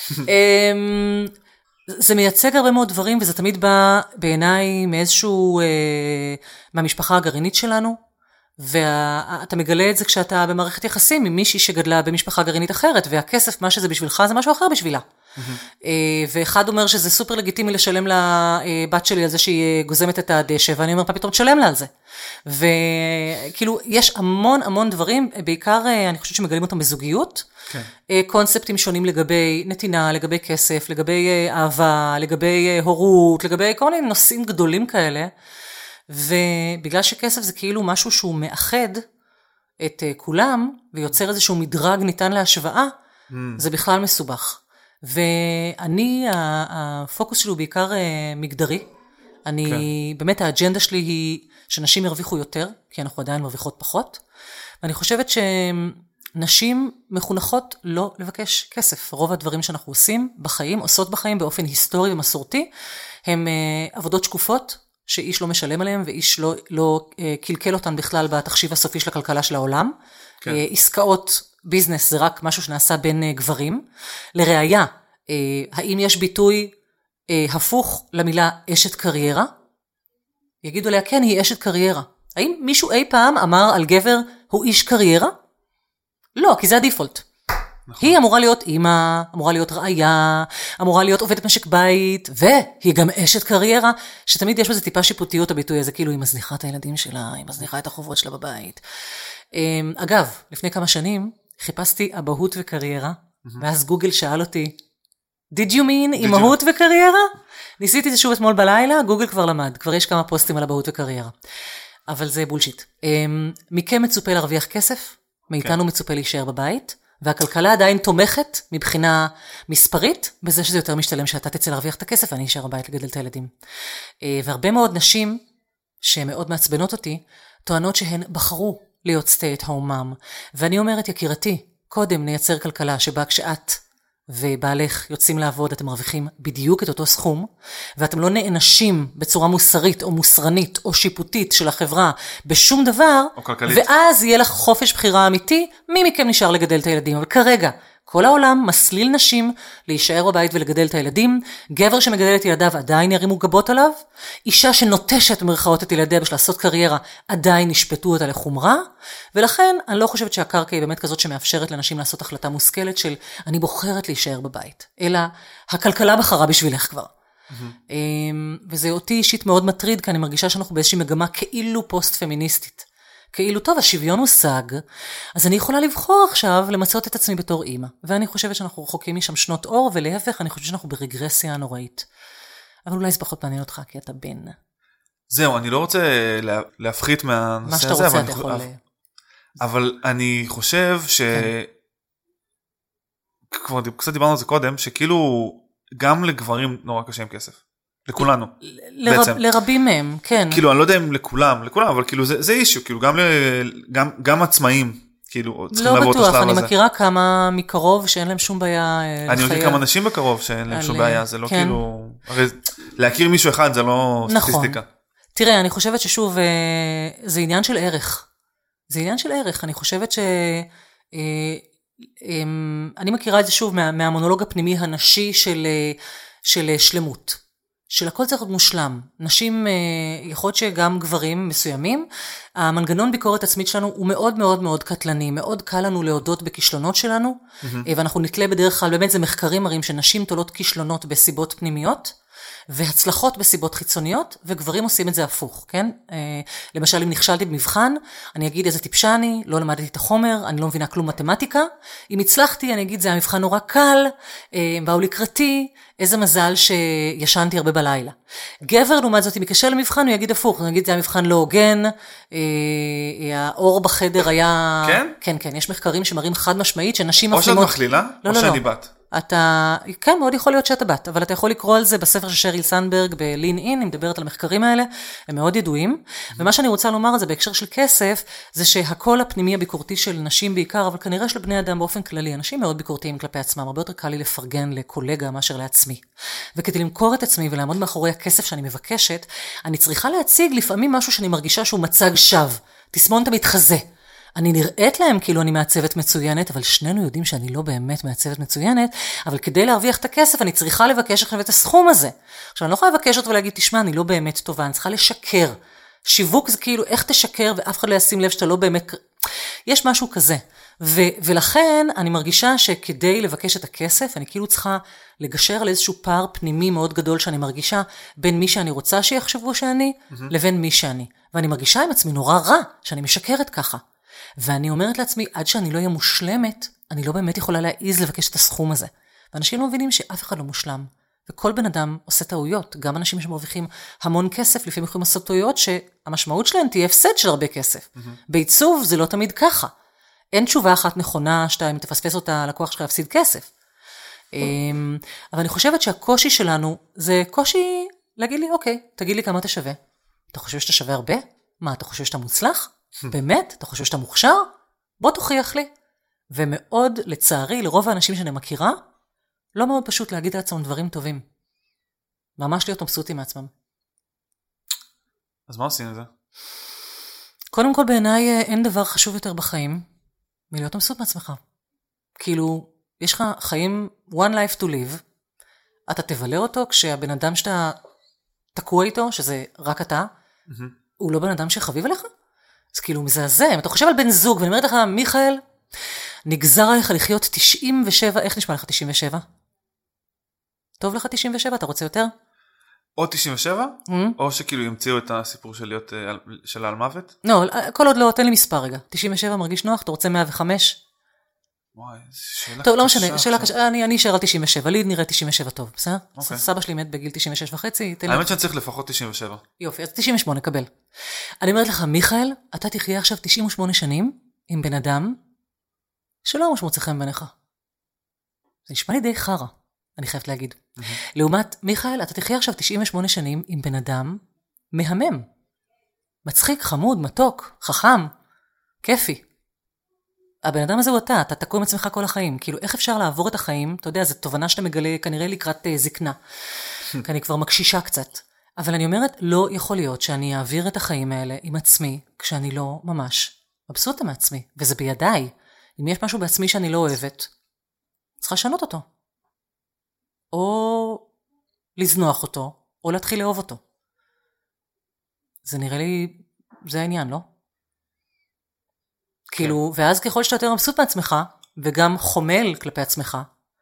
זה מייצג הרבה מאוד דברים, וזה תמיד בא בעיניי מאיזשהו, מהמשפחה הגרעינית שלנו, ואתה מגלה את זה כשאתה במערכת יחסים עם מישהי שגדלה במשפחה גרעינית אחרת, והכסף, מה שזה בשבילך, זה משהו אחר בשבילה. ואחד אומר שזה סופר לגיטימי לשלם לבת שלי על זה שהיא גוזמת את הדשא, ואני אומר, פתאום תשלם לה על זה. וכאילו, יש המון המון דברים, בעיקר אני חושבת שמגלים אותם בזוגיות, קונספטים שונים לגבי נתינה, לגבי כסף, לגבי אהבה, לגבי הורות, לגבי כל מיני נושאים גדולים כאלה, ובגלל שכסף זה כאילו משהו שהוא מאחד את כולם, ויוצר איזשהו מדרג ניתן להשוואה, זה בכלל מסובך. ואני, הפוקוס שלי הוא בעיקר מגדרי. אני, כן. באמת האג'נדה שלי היא שנשים ירוויחו יותר, כי אנחנו עדיין מרוויחות פחות. ואני חושבת שנשים מחונכות לא לבקש כסף. רוב הדברים שאנחנו עושים בחיים, עושות בחיים באופן היסטורי ומסורתי, הם עבודות שקופות, שאיש לא משלם עליהם, ואיש לא, לא קלקל אותן בכלל בתחשיב הסופי של הכלכלה של העולם. כן. עסקאות, ביזנס, זה רק משהו שנעשה בין גברים. לראיה, האם יש ביטוי הפוך למילה אשת קריירה? יגידו עליה, כן, היא אשת קריירה. האם מישהו אי פעם אמר על גבר, הוא איש קריירה? לא, כי זה הדיפולט. נכון. היא אמורה להיות אימא, אמורה להיות רעיה, אמורה להיות עובדת משק בית, והיא גם אשת קריירה, שתמיד יש בזה טיפה שיפוטיות הביטוי הזה, כאילו היא מזניחה את הילדים שלה, היא מזניחה את החובות שלה בבית. אגב, לפני כמה שנים חיפשתי אבהות וקריירה, ואז גוגל שאל אותי, did you mean אימהות וקריירה? ניסיתי את זה שוב אתמול בלילה, גוגל כבר למד, כבר יש כמה פוסטים על אבהות וקריירה. אבל זה בולשיט. מכם מצופה להרוויח כסף, מאיתנו מצופה להישאר בבית, והכלכלה עדיין תומכת מבחינה מספרית, בזה שזה יותר משתלם שאתה תצא להרוויח את הכסף, ואני אשאר בבית לגדל את הילדים. והרבה מאוד נשים, שמאוד מעצבנות אותי, טוענות שהן בחרו להיות stay at home mom. ואני אומרת, יקירתי, קודם נייצר כלכלה שבה כשאת ובעלך יוצאים לעבוד, אתם מרוויחים בדיוק את אותו סכום, ואתם לא נענשים בצורה מוסרית או מוסרנית או שיפוטית של החברה בשום דבר, ואז יהיה לך חופש בחירה אמיתי, מי מכם נשאר לגדל את הילדים. אבל כרגע, כל העולם מסליל נשים להישאר בבית ולגדל את הילדים, גבר שמגדל את ילדיו עדיין ירימו גבות עליו, אישה שנוטשת מרכאות את ילדיה בשביל לעשות קריירה עדיין נשפטו אותה לחומרה, ולכן אני לא חושבת שהקרקע היא באמת כזאת שמאפשרת לנשים לעשות החלטה מושכלת של אני בוחרת להישאר בבית, אלא הכלכלה בחרה בשבילך כבר. Mm-hmm. וזה אותי אישית מאוד מטריד, כי אני מרגישה שאנחנו באיזושהי מגמה כאילו פוסט-פמיניסטית. כאילו, טוב, השוויון הושג, אז אני יכולה לבחור עכשיו למצות את עצמי בתור אימא. ואני חושבת שאנחנו רחוקים משם שנות אור, ולהפך, אני חושבת שאנחנו ברגרסיה נוראית. אבל אולי זה פחות מעניין אותך, כי אתה בן. זהו, אני לא רוצה לה, להפחית מהנושא הזה. מה שאתה רוצה, אתה יכול... יכול... אבל אני חושב ש... כן. כבר קצת דיברנו על זה קודם, שכאילו גם לגברים נורא קשה עם כסף. לכולנו, לרב, בעצם. לרבים מהם, כן. כאילו, אני לא יודע אם לכולם, לכולם, אבל כאילו זה, זה אישיו, כאילו גם, גם, גם עצמאים, כאילו, צריכים לעבור את השלב הזה. לא בטוח, אני מכירה כמה מקרוב שאין להם שום בעיה אני מכיר כמה אנשים בקרוב שאין להם שום בעיה, זה לא כן. כאילו, הרי להכיר מישהו אחד זה לא נכון. סטטיסטיקה. תראה, אני חושבת ששוב, זה עניין של ערך. זה עניין של ערך, אני חושבת ש... אני מכירה את זה שוב מה, מהמונולוג הפנימי הנשי של, של שלמות. של הכל צריך להיות מושלם. נשים, יכול להיות שגם גברים מסוימים, המנגנון ביקורת עצמית שלנו הוא מאוד מאוד מאוד קטלני, מאוד קל לנו להודות בכישלונות שלנו, mm-hmm. ואנחנו נתלה בדרך כלל, באמת זה מחקרים מראים שנשים תולות כישלונות בסיבות פנימיות, והצלחות בסיבות חיצוניות, וגברים עושים את זה הפוך, כן? למשל, אם נכשלתי במבחן, אני אגיד איזה טיפשה אני, לא למדתי את החומר, אני לא מבינה כלום מתמטיקה. אם הצלחתי, אני אגיד, זה המבחן נורא קל, באו לקראתי, איזה מזל שישנתי הרבה בלילה. גבר, לעומת זאת, אם יקשה למבחן, הוא יגיד הפוך, הוא יגיד, זה המבחן לא הוגן, האור בחדר היה... כן? כן, כן, יש מחקרים שמראים חד משמעית, שנשים או שאת מכלילה, או שאני בת. אתה, כן, מאוד יכול להיות שאתה בת, אבל אתה יכול לקרוא על זה בספר של שריל סנדברג בלין אין, היא מדברת על המחקרים האלה, הם מאוד ידועים, ומה שאני רוצה לומר על זה בהקשר של כסף, זה שהכל הפנימי הביקורתי של נשים בעיקר, אבל כנראה של בני אדם באופן כללי, אנשים מאוד ביקורתיים כלפי עצמם, הרבה יותר קל לי לפרגן לקולגה מאשר לעצמי, וכדי למכור את עצמי ולעמוד מאחורי הכסף שאני מבקשת, אני צריכה להציג לפעמים משהו שאני מרגישה שהוא מצג שווא, תסמונת המתחזה. אני נראית להם כאילו אני מעצבת מצוינת, אבל שנינו יודעים שאני לא באמת מעצבת מצוינת, אבל כדי להרוויח את הכסף אני צריכה לבקש לכם את הסכום הזה. עכשיו אני לא יכולה לבקש אותו ולהגיד, תשמע, אני לא באמת טובה, אני צריכה לשקר. שיווק זה כאילו איך תשקר ואף אחד לא ישים לב שאתה לא באמת... יש משהו כזה. ו- ולכן אני מרגישה שכדי לבקש את הכסף, אני כאילו צריכה לגשר על איזשהו פער פנימי מאוד גדול שאני מרגישה בין מי שאני רוצה שיחשבו שאני, mm-hmm. לבין מי שאני. ואני מרגישה עם עצמי נורא רע שאני משקרת ככה. ואני אומרת לעצמי, עד שאני לא אהיה מושלמת, אני לא באמת יכולה להעיז לבקש את הסכום הזה. ואנשים לא מבינים שאף אחד לא מושלם. וכל בן אדם עושה טעויות. גם אנשים שמרוויחים המון כסף, לפעמים יכולים לעשות טעויות שהמשמעות שלהם תהיה הפסד של הרבה כסף. Mm-hmm. בעיצוב זה לא תמיד ככה. אין תשובה אחת נכונה, שאתה אם תפספס אותה, הלקוח שלך יפסיד כסף. אבל אני חושבת שהקושי שלנו זה קושי להגיד לי, אוקיי, תגיד לי כמה אתה שווה. אתה חושב שאתה שווה הרבה? מה, אתה חושב שאתה מוצלח? באמת? אתה חושב שאתה מוכשר? בוא תוכיח לי. ומאוד, לצערי, לרוב האנשים שאני מכירה, לא מאוד פשוט להגיד לעצמם דברים טובים. ממש להיות מבסוטים מעצמם. אז מה עושים עם זה? קודם כל בעיניי אין דבר חשוב יותר בחיים מלהיות מבסוט מעצמך. כאילו, יש לך חיים one life to live, אתה תבלה אותו כשהבן אדם שאתה תקוע איתו, שזה רק אתה, mm-hmm. הוא לא בן אדם שחביב עליך? אז כאילו הוא מזעזע, אם אתה חושב על בן זוג, ואני אומרת לך, מיכאל, נגזר עליך לחיות תשעים ושבע, איך נשמע לך תשעים ושבע? טוב לך תשעים ושבע, אתה רוצה יותר? או תשעים ושבע, mm-hmm. או שכאילו ימציאו את הסיפור של להיות, של על מוות? לא, כל עוד לא, תן לי מספר רגע. תשעים ושבע מרגיש נוח, אתה רוצה מאה וחמש? וואי, שאלה טוב, לא משנה, שאלה קשה, אני, אני אשאר על תשעים ושבע, לי נראה תשעים ושבע טוב, בסדר? אוקיי. סבא שלי מת בגיל תשעים ושש וחצי. האמת שאני צריך לפחות תשעים ושבע. יופי, אז תשעים ושמונה, קבל. אני אומרת לך, מיכאל, אתה תחיה עכשיו תשעים ושמונה שנים עם בן אדם שלא ממש מוצא חן בעיניך. זה נשמע לי די חרא, אני חייבת להגיד. Mm-hmm. לעומת, מיכאל, אתה תחיה עכשיו תשעים ושמונה שנים עם בן אדם מהמם. מצחיק, חמוד, מתוק, חכם, כיפי. הבן אדם הזה הוא אתה, אתה תקוע עם עצמך כל החיים. כאילו, איך אפשר לעבור את החיים? אתה יודע, זו תובנה שאתה מגלה כנראה לקראת uh, זקנה. כי אני כבר מקשישה קצת. אבל אני אומרת, לא יכול להיות שאני אעביר את החיים האלה עם עצמי, כשאני לא ממש מבסוטה מעצמי. וזה בידיי. אם יש משהו בעצמי שאני לא אוהבת, צריכה לשנות אותו. או לזנוח אותו, או להתחיל לאהוב אותו. זה נראה לי, זה העניין, לא? כאילו, ואז ככל שאתה יותר מבסוט מעצמך, וגם חומל כלפי עצמך,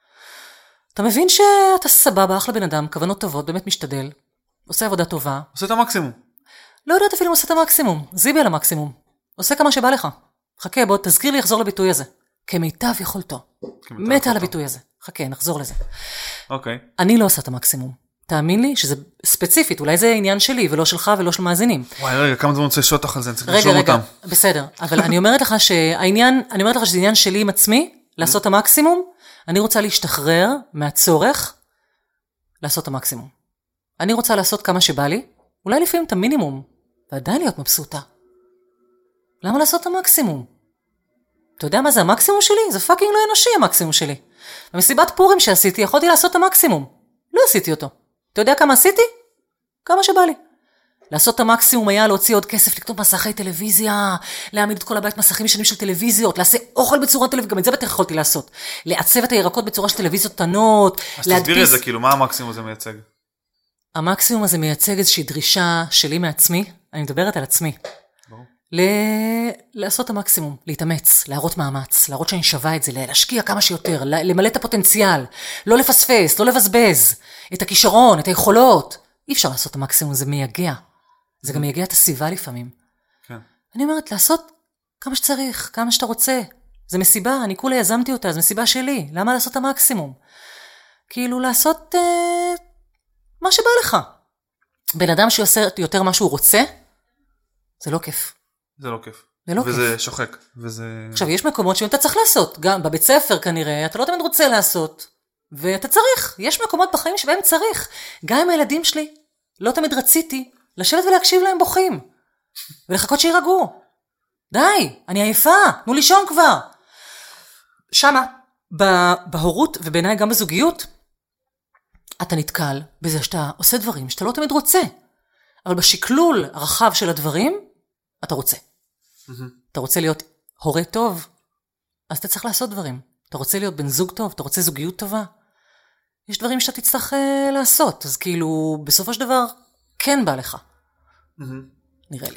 אתה מבין שאתה סבבה, אחלה בן אדם, כוונות טובות, באמת משתדל, עושה עבודה טובה. עושה את המקסימום. לא יודעת אפילו אם עושה את המקסימום, זיבי על המקסימום. עושה כמה שבא לך. חכה, בוא, תזכיר לי לחזור לביטוי הזה. כמיטב יכולתו. מתה על הביטוי הזה. חכה, נחזור לזה. אוקיי. אני לא עושה את המקסימום. תאמין לי שזה ספציפית, אולי זה עניין שלי, ולא שלך ולא של מאזינים. וואי, רגע, כמה זמן רוצה לשאול אותך על זה, אני צריך רגע, לשאול רגע, אותם. בסדר, אבל אני אומרת לך שהעניין, אני אומרת לך שזה עניין שלי עם עצמי, לעשות את המקסימום, אני רוצה להשתחרר מהצורך, לעשות את המקסימום. אני רוצה לעשות כמה שבא לי, אולי לפעמים את המינימום, ועדיין להיות מבסוטה. למה לעשות את המקסימום? אתה יודע מה זה המקסימום שלי? זה פאקינג לא אנושי המקסימום שלי. במסיבת פורים שעשיתי, יכולתי לעשות את המקסימום. לא עשיתי אותו. אתה יודע כמה עשיתי? כמה שבא לי. לעשות את המקסימום היה להוציא עוד כסף, לקנות מסכי טלוויזיה, להעמיד את כל הבית מסכים ישנים של טלוויזיות, לעשה אוכל בצורה טלוויזיה, גם את זה בטח יכולתי לעשות. לעצב את הירקות בצורה של טלוויזיות קטנות, אז תסבירי את זה, כאילו, מה המקסימום הזה מייצג? המקסימום הזה מייצג איזושהי דרישה שלי מעצמי, אני מדברת על עצמי. ל... לעשות את המקסימום, להתאמץ, להראות מאמץ, להראות שאני שווה את זה, להשקיע כמה שיותר, למלא את הפוטנציאל, לא לפספס, לא לבזבז, את הכישרון, את היכולות. אי אפשר לעשות את המקסימום, זה מייגע. זה גם מייגע את הסביבה לפעמים. כן. אני אומרת, לעשות כמה שצריך, כמה שאתה רוצה. זה מסיבה, אני כולה יזמתי אותה, זה מסיבה שלי. למה לעשות את המקסימום? כאילו לעשות אה, מה שבא לך. בן אדם שעושה יותר מה שהוא רוצה, זה לא כיף. זה לא כיף. זה לא וזה כיף. שוחק. וזה... עכשיו, יש מקומות שאתה צריך לעשות. גם בבית ספר כנראה, אתה לא תמיד רוצה לעשות. ואתה צריך. יש מקומות בחיים שבהם צריך. גם עם הילדים שלי, לא תמיד רציתי לשבת ולהקשיב להם בוכים. ולחכות שירגעו. די, אני עייפה, תנו לישון כבר. שמה, בהורות ובעיניי גם בזוגיות, אתה נתקל בזה שאתה עושה דברים שאתה לא תמיד רוצה. אבל בשקלול הרחב של הדברים, אתה רוצה. Mm-hmm. אתה רוצה להיות הורה טוב, אז אתה צריך לעשות דברים. אתה רוצה להיות בן זוג טוב, אתה רוצה זוגיות טובה. יש דברים שאתה תצטרך uh, לעשות, אז כאילו, בסופו של דבר, כן בא לך. Mm-hmm. נראה לי.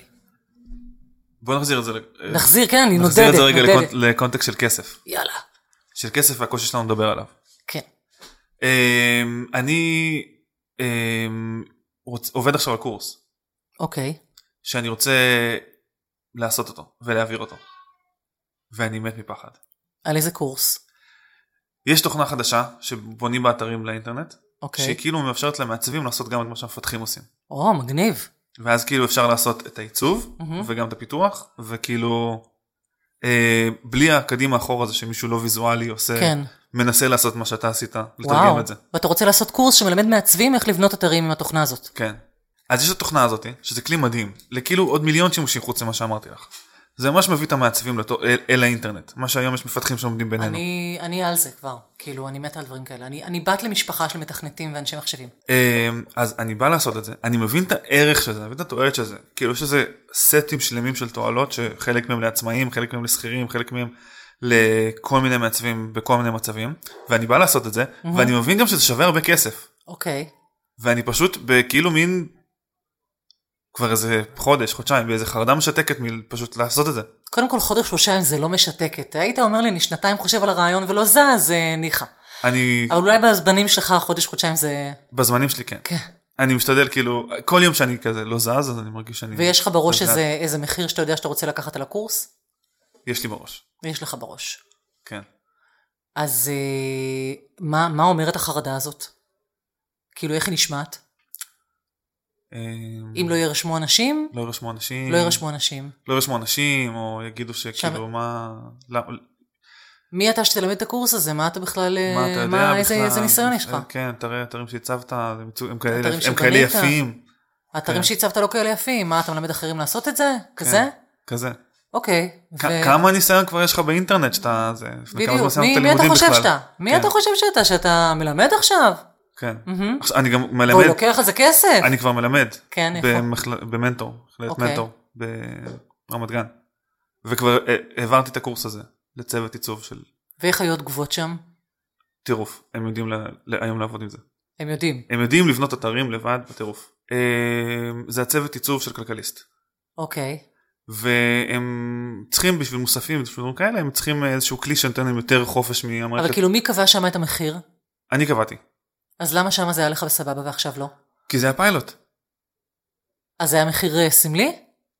בוא נחזיר את זה. נחזיר, כן, אני נודדת. נחזיר את זה רגע לקונט, לקונטקסט של כסף. יאללה. של כסף והקושי שלנו לדבר עליו. כן. Um, אני um, רוצ, עובד עכשיו על קורס. אוקיי. Okay. שאני רוצה לעשות אותו ולהעביר אותו. ואני מת מפחד. על איזה קורס? יש תוכנה חדשה שבונים באתרים לאינטרנט, אוקיי. שהיא כאילו מאפשרת למעצבים לעשות גם את מה שהמפתחים עושים. או, מגניב. ואז כאילו אפשר לעשות את העיצוב, mm-hmm. וגם את הפיתוח, וכאילו אה, בלי הקדימה אחורה הזה שמישהו לא ויזואלי עושה, כן. מנסה לעשות מה שאתה עשית, לתרגם וואו. את זה. ואתה רוצה לעשות קורס שמלמד מעצבים איך לבנות אתרים עם התוכנה הזאת. כן. אז יש את התוכנה הזאת, שזה כלי מדהים, לכאילו עוד מיליון שימושים חוץ ממה שאמרתי לך. זה ממש מביא את המעצבים לתו, אל, אל האינטרנט, מה שהיום יש מפתחים שעומדים בינינו. אני, אני על זה כבר, כאילו, אני מתה על דברים כאלה. אני, אני בת למשפחה של מתכנתים ואנשי מחשבים. אז אני בא לעשות את זה, אני מבין את הערך של זה, אני מבין את התועלת של זה, כאילו יש איזה סטים שלמים של תועלות, שחלק מהם לעצמאים, חלק מהם לשכירים, חלק מהם לכל מיני מעצבים בכל מיני מצבים, ואני בא לעשות את זה, mm-hmm. ואני מבין גם שזה שווה הרבה כסף. אוקיי. Okay. ואני פשוט בכאילו מין, כבר איזה חודש, חודשיים, באיזה חרדה משתקת פשוט לעשות את זה. קודם כל חודש חודשיים זה לא משתקת. היית אומר לי, אני שנתיים חושב על הרעיון ולא זז, זה ניחה. אני... אבל אולי בזמנים שלך חודש חודשיים זה... בזמנים שלי כן. כן. אני משתדל כאילו, כל יום שאני כזה לא זז, אז אני מרגיש שאני... ויש לך בראש איזה, איזה מחיר שאתה יודע שאתה רוצה לקחת על הקורס? יש לי בראש. ויש לך בראש. כן. אז מה, מה אומרת החרדה הזאת? כאילו איך היא נשמעת? אם לא ירשמו אנשים? לא ירשמו אנשים. לא ירשמו אנשים. לא ירשמו אנשים, או יגידו שכאילו מה... מי אתה שתלמד את הקורס הזה? מה אתה בכלל... מה אתה יודע בכלל? איזה ניסיון יש לך? כן, תראה, אתרים שהצבת, הם כאלה יפים. האתרים שהצבת לא כאלה יפים. מה, אתה מלמד אחרים לעשות את זה? כזה? כזה. אוקיי. כמה ניסיון כבר יש לך באינטרנט שאתה... בדיוק. מי אתה חושב שאתה? מי אתה חושב שאתה? שאתה מלמד עכשיו? כן. אני גם מלמד... הוא לוקח על זה כסף? אני כבר מלמד. כן, איפה? במנטור. מכללת מנטור. ברמת גן. וכבר העברתי את הקורס הזה לצוות עיצוב של... ואיך היו תגובות שם? טירוף. הם יודעים היום לעבוד עם זה. הם יודעים? הם יודעים לבנות אתרים לבד בטירוף. זה הצוות עיצוב של כלכליסט. אוקיי. והם צריכים בשביל מוספים ובשביל כאלה, הם צריכים איזשהו כלי שנותן להם יותר חופש מהמערכת. אבל כאילו מי קבע שם את המחיר? אני קבעתי. אז למה שם זה היה לך בסבבה ועכשיו לא? כי זה היה פיילוט. אז זה היה מחיר סמלי?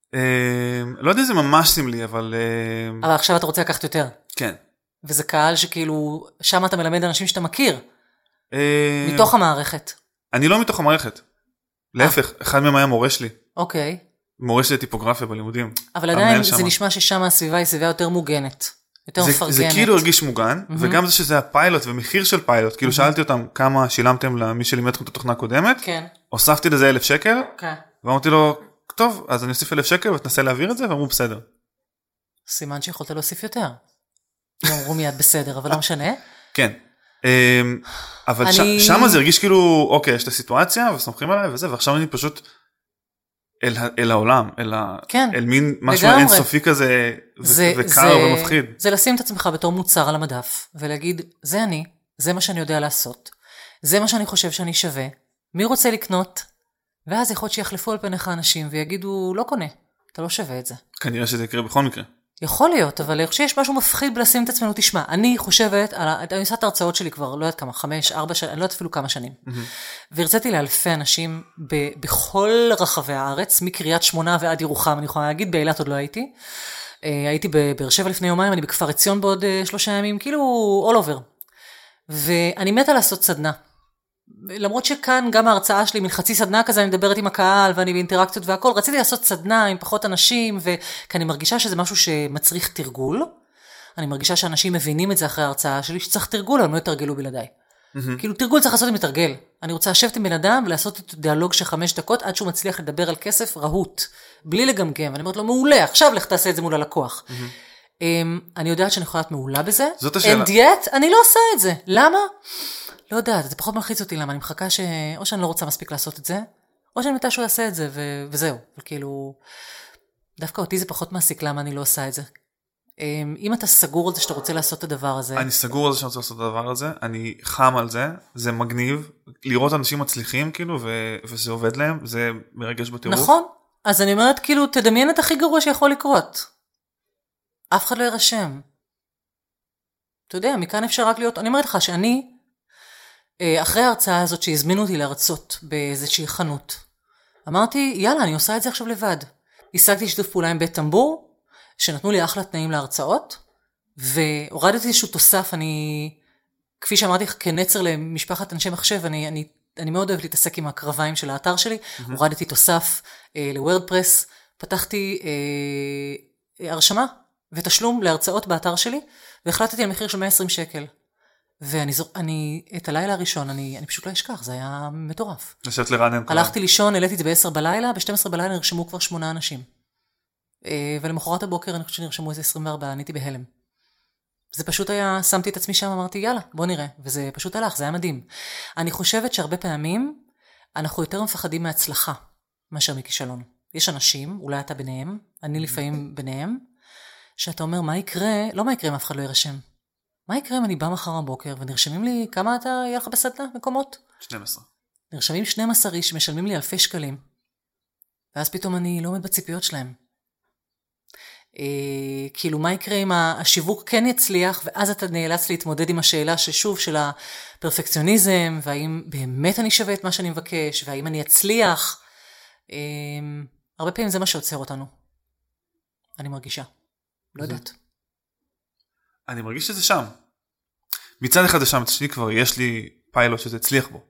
לא יודע אם זה ממש סמלי, אבל... אבל עכשיו אתה רוצה לקחת יותר. כן. וזה קהל שכאילו, שם אתה מלמד אנשים שאתה מכיר. מתוך המערכת. אני לא מתוך המערכת. להפך, אחד מהם היה מורה שלי. אוקיי. מורה שלי טיפוגרפיה בלימודים. אבל עדיין זה נשמע ששם הסביבה היא סביבה יותר מוגנת. יותר מפרגנת. זה כאילו הרגיש מוגן, וגם זה שזה הפיילוט ומחיר של פיילוט. כאילו שאלתי אותם כמה שילמתם למי שלימד אתכם את התוכנה הקודמת. כן. הוספתי לזה אלף שקל. כן. ואמרתי לו, טוב, אז אני אוסיף אלף שקל ותנסה להעביר את זה, ואמרו בסדר. סימן שיכולת להוסיף יותר. אמרו מיד בסדר, אבל לא משנה. כן. אבל שם זה הרגיש כאילו, אוקיי, יש את הסיטואציה, וסומכים עליי וזה, ועכשיו אני פשוט אל העולם, אל מין משהו אינסופי כזה, וקר ומפחיד. זה לשים את עצמך בתור מוצר על המדף, ולהגיד, זה אני, זה מה שאני יודע לעשות, זה מה שאני חושב שאני שווה, מי רוצה לקנות? ואז יכול להיות שיחלפו על פניך אנשים, ויגידו, לא קונה, אתה לא שווה את זה. כנראה שזה יקרה בכל מקרה. יכול להיות, אבל אני חושב שיש משהו מפחיד בלשים את עצמנו, תשמע, אני חושבת, אני עושה את ההרצאות שלי כבר, לא יודעת כמה, חמש, ארבע שנים, אני לא יודעת אפילו כמה שנים, והרציתי לאלפי אנשים בכל רחבי הארץ, מקריית שמונה ועד ירוחם, אני יכולה להגיד, באילת עוד לא הייתי, הייתי בבאר שבע לפני יומיים, אני בכפר עציון בעוד שלושה ימים, כאילו all over, ואני מתה לעשות סדנה, למרות שכאן גם ההרצאה שלי, מן חצי סדנה כזה, אני מדברת עם הקהל, ואני באינטראקציות והכל, רציתי לעשות סדנה עם פחות אנשים, וכי אני מרגישה שזה משהו שמצריך תרגול, אני מרגישה שאנשים מבינים את זה אחרי ההרצאה שלי, שצריך תרגול, אבל לא יתרגלו בלעדיי. כאילו תרגול צריך לעשות עם מתרגל, אני רוצה לשבת עם בן אדם, ולעשות את דיאלוג של חמש דקות, עד שהוא מצליח לדבר על כסף רהוט, בלי לגמגם, ואני אומרת לו, מעולה, עכשיו לך תעשה את זה מול הלקוח. אני יודעת שאני יכולה להיות מעולה בזה, and yet, אני לא עושה את זה. למה? לא יודעת, זה פחות מלחיץ אותי, למה אני מחכה ש... או שאני לא רוצה מספיק לעשות את זה, או שאני מתי שהוא יעשה את זה, ו... וזהו. וכאילו, דווקא אותי זה פחות מעסיק, למה אני לא עושה את זה. אם אתה סגור על זה שאתה רוצה לעשות את הדבר הזה... אני סגור על זה שאני רוצה לעשות את הדבר הזה, אני חם על זה, זה מגניב, לראות אנשים מצליחים, כאילו, ו... וזה עובד להם, זה מרגש בטירוף. נכון, אז אני אומרת, כאילו, תדמיין את הכי גרוע שיכול לקרות. אף אחד לא יירשם. אתה יודע, מכאן אפשר רק להיות... אני אומרת לך שאני... אחרי ההרצאה הזאת שהזמינו אותי להרצות באיזושהי חנות, אמרתי, יאללה, אני עושה את זה עכשיו לבד. השגתי שיתוף פעולה עם בית טמבור, שנתנו לי אחלה תנאים להרצאות, והורדתי איזשהו תוסף, אני, כפי שאמרתי, כנצר למשפחת אנשי מחשב, אני, אני, אני מאוד אוהב להתעסק עם הקרביים של האתר שלי, mm-hmm. הורדתי תוסף אה, לוורדפרס, פתחתי אה, הרשמה, ותשלום להרצאות באתר שלי, והחלטתי על מחיר של מאה ועשרים שקל. ואני, אני, את הלילה הראשון, אני, אני פשוט לא אשכח, זה היה מטורף. לשבת לרענן. הלכתי לישון, העליתי את זה ב-עשר בלילה, ב-שתים עשרה בלילה נרשמו כבר שמונה אנשים. ולמחרת הבוקר אני חושבת שנרשמו איזה עשרים וארבע, עניתי בהלם. זה פשוט היה, שמתי את עצמי שם, אמרתי, יאללה, בוא נראה. וזה פשוט הלך, זה היה מדהים. אני חושבת שהרבה פעמים, אנחנו יותר מפחדים מהצלחה, מאשר מכישלון. יש אנשים, אולי אתה ביניהם, אני לפעמים ביניהם, שאתה אומר, מה יקרה, לא מה יקרה אם אף אחד לא יירשם. מה יקרה אם אני בא מחר הבוקר, ונרשמים לי, כמה אתה, יהיה לך בסדנה, מקומות? שתים עשרה. נרשמים שנים עשר איש, משלמים לי אלפי שקלים. ואז פתאום אני לא עומד בציפיות שלהם. אה, כאילו, מה יקרה אם השיווק כן יצליח, ואז אתה נאלץ להתמודד עם השאלה ששוב, של הפרפקציוניזם, והאם באמת אני שווה את מה שאני מבקש, והאם אני אצליח. אה, הרבה פעמים זה מה שעוצר אותנו. אני מרגישה. לא יודעת. אני מרגיש שזה שם. מצד אחד לשם, שני כבר יש לי פיילוט שזה הצליח בו.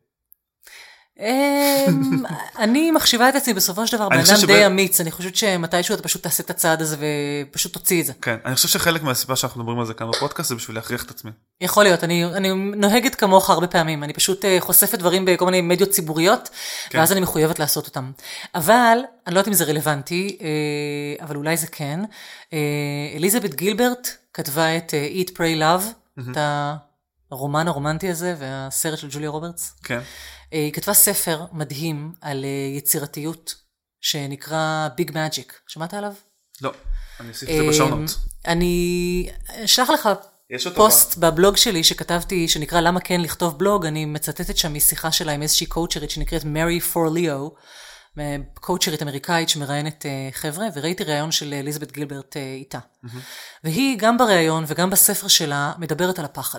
אני מחשיבה את עצמי בסופו של דבר באדם די אמיץ, אני חושבת שמתישהו אתה פשוט תעשה את הצעד הזה ופשוט תוציא את זה. כן, אני חושב שחלק מהסיבה שאנחנו מדברים על זה כאן בפודקאסט זה בשביל להכריח את עצמי. יכול להיות, אני נוהגת כמוך הרבה פעמים, אני פשוט חושפת דברים בכל מיני מדיות ציבוריות, ואז אני מחויבת לעשות אותם. אבל, אני לא יודעת אם זה רלוונטי, אבל אולי זה כן, אליזבת גילברט כתבה את Eat, Pray, Love, את הרומן הרומנטי הזה והסרט של ג'וליה רוברטס. כן. היא כתבה ספר מדהים על יצירתיות, שנקרא Big Magic. שמעת עליו? לא, אני אוסיף את זה בשונות. אני אשלח לך פוסט בבלוג שלי שכתבתי, שנקרא למה כן לכתוב בלוג, אני מצטטת שם משיחה שלה עם איזושהי קואוצ'רית שנקראת מרי פורליו, קואוצ'רית אמריקאית שמראיינת חבר'ה, וראיתי ראיון של אליזבת גילברט איתה. והיא גם בראיון וגם בספר שלה מדברת על הפחד.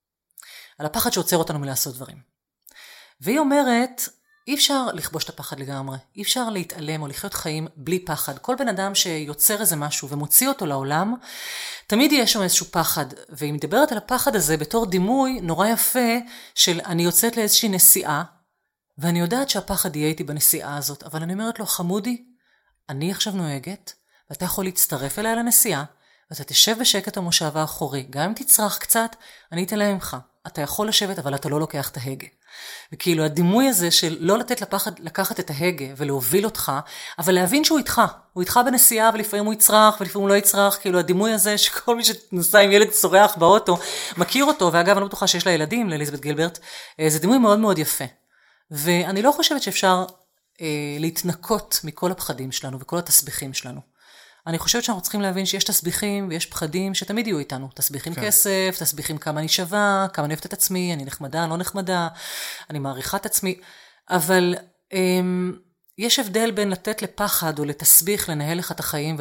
על הפחד שעוצר אותנו מלעשות דברים. והיא אומרת, אי אפשר לכבוש את הפחד לגמרי, אי אפשר להתעלם או לחיות חיים בלי פחד. כל בן אדם שיוצר איזה משהו ומוציא אותו לעולם, תמיד יש שם איזשהו פחד. והיא מדברת על הפחד הזה בתור דימוי נורא יפה של אני יוצאת לאיזושהי נסיעה, ואני יודעת שהפחד יהיה איתי בנסיעה הזאת, אבל אני אומרת לו, חמודי, אני עכשיו נוהגת, ואתה יכול להצטרף אליי לנסיעה, ואתה תשב בשקט המושב האחורי, גם אם תצרח קצת, אני אתן להם ממך. אתה יכול לשבת, אבל אתה לא לוקח את ההגה. וכאילו הדימוי הזה של לא לתת לפחד לקחת את ההגה ולהוביל אותך, אבל להבין שהוא איתך. הוא איתך בנסיעה, ולפעמים הוא יצרח, ולפעמים הוא לא יצרח. כאילו הדימוי הזה שכל מי שנוסע עם ילד צורח באוטו, מכיר אותו, ואגב אני לא בטוחה שיש לה ילדים, לאליזבת גילברט, זה דימוי מאוד מאוד יפה. ואני לא חושבת שאפשר אה, להתנקות מכל הפחדים שלנו וכל התסביכים שלנו. אני חושבת שאנחנו צריכים להבין שיש תסביכים ויש פחדים שתמיד יהיו איתנו. תסביכים כן. כסף, תסביכים כמה אני שווה, כמה אני אוהבת את עצמי, אני נחמדה, לא נחמדה, אני מעריכה את עצמי. אבל אמ, יש הבדל בין לתת לפחד או לתסביך לנהל לך את החיים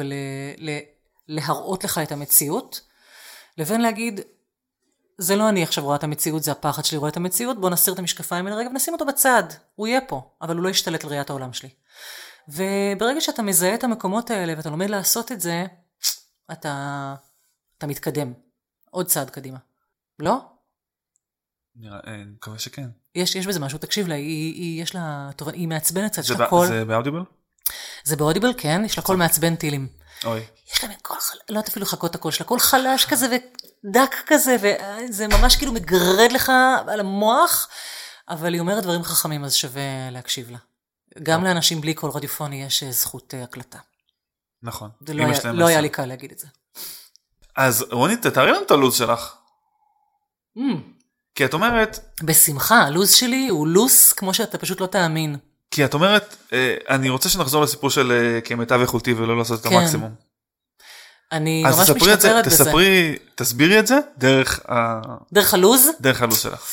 ולהראות לך את המציאות, לבין להגיד, זה לא אני עכשיו רואה את המציאות, זה הפחד שלי רואה את המציאות, בוא נסיר את המשקפיים אל רגע ונשים אותו בצד. הוא יהיה פה, אבל הוא לא ישתלט על ראיית העולם שלי. וברגע שאתה מזהה את המקומות האלה ואתה לומד לעשות את זה, אתה, אתה מתקדם. עוד צעד קדימה. לא? נראה, אני מקווה שכן. יש, יש בזה משהו, תקשיב לה, היא, היא, יש לה, טוב, היא מעצבנת קצת. זה, ב, קול, זה באודיבל? זה באודיבל, כן, יש לה קול מעצבן טילים. אוי. יש לה קול, לא יודעת אפילו לחכות את הקול שלה, קול חלש כזה ודק כזה, וזה ממש כאילו מגרד לך על המוח, אבל היא אומרת דברים חכמים, אז שווה להקשיב לה. גם לאנשים בלי קול רדיופוני יש זכות הקלטה. נכון. זה לא, היה, לא היה לי קל להגיד את זה. אז רונית, תתארי לנו את הלוז שלך. Mm. כי את אומרת... בשמחה, הלוז שלי הוא לוס כמו שאתה פשוט לא תאמין. כי את אומרת, אני רוצה שנחזור לסיפור של כמיטב יכולתי ולא לעשות את המקסימום. אני ממש משתפרת בזה. תספרי, תסבירי את זה דרך ה... דרך הלוז? דרך הלוז שלך.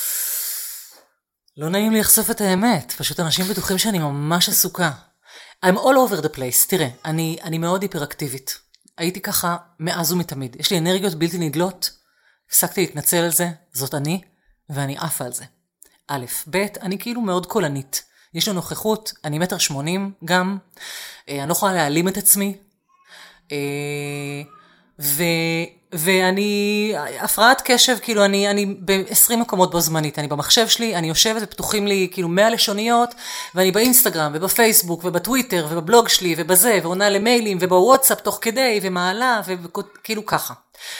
לא נעים לי לחשוף את האמת, פשוט אנשים בטוחים שאני ממש עסוקה. I'm all over the place, תראה, אני, אני מאוד היפראקטיבית. הייתי ככה מאז ומתמיד. יש לי אנרגיות בלתי נדלות, הפסקתי להתנצל על זה, זאת אני, ואני עפה על זה. א', ב', אני כאילו מאוד קולנית. יש לי נוכחות, אני מטר שמונים גם, אני לא יכולה להעלים את עצמי, ואני, הפרעת קשב, כאילו אני, אני ב-עשרים מקומות בו זמנית, אני במחשב שלי, אני יושבת ופתוחים לי כאילו מאה לשוניות, ואני באינסטגרם ובפייסבוק ובטוויטר ובבלוג שלי ובזה, ועונה למיילים ובוואטסאפ תוך כדי, ומעלה, וכאילו ככה.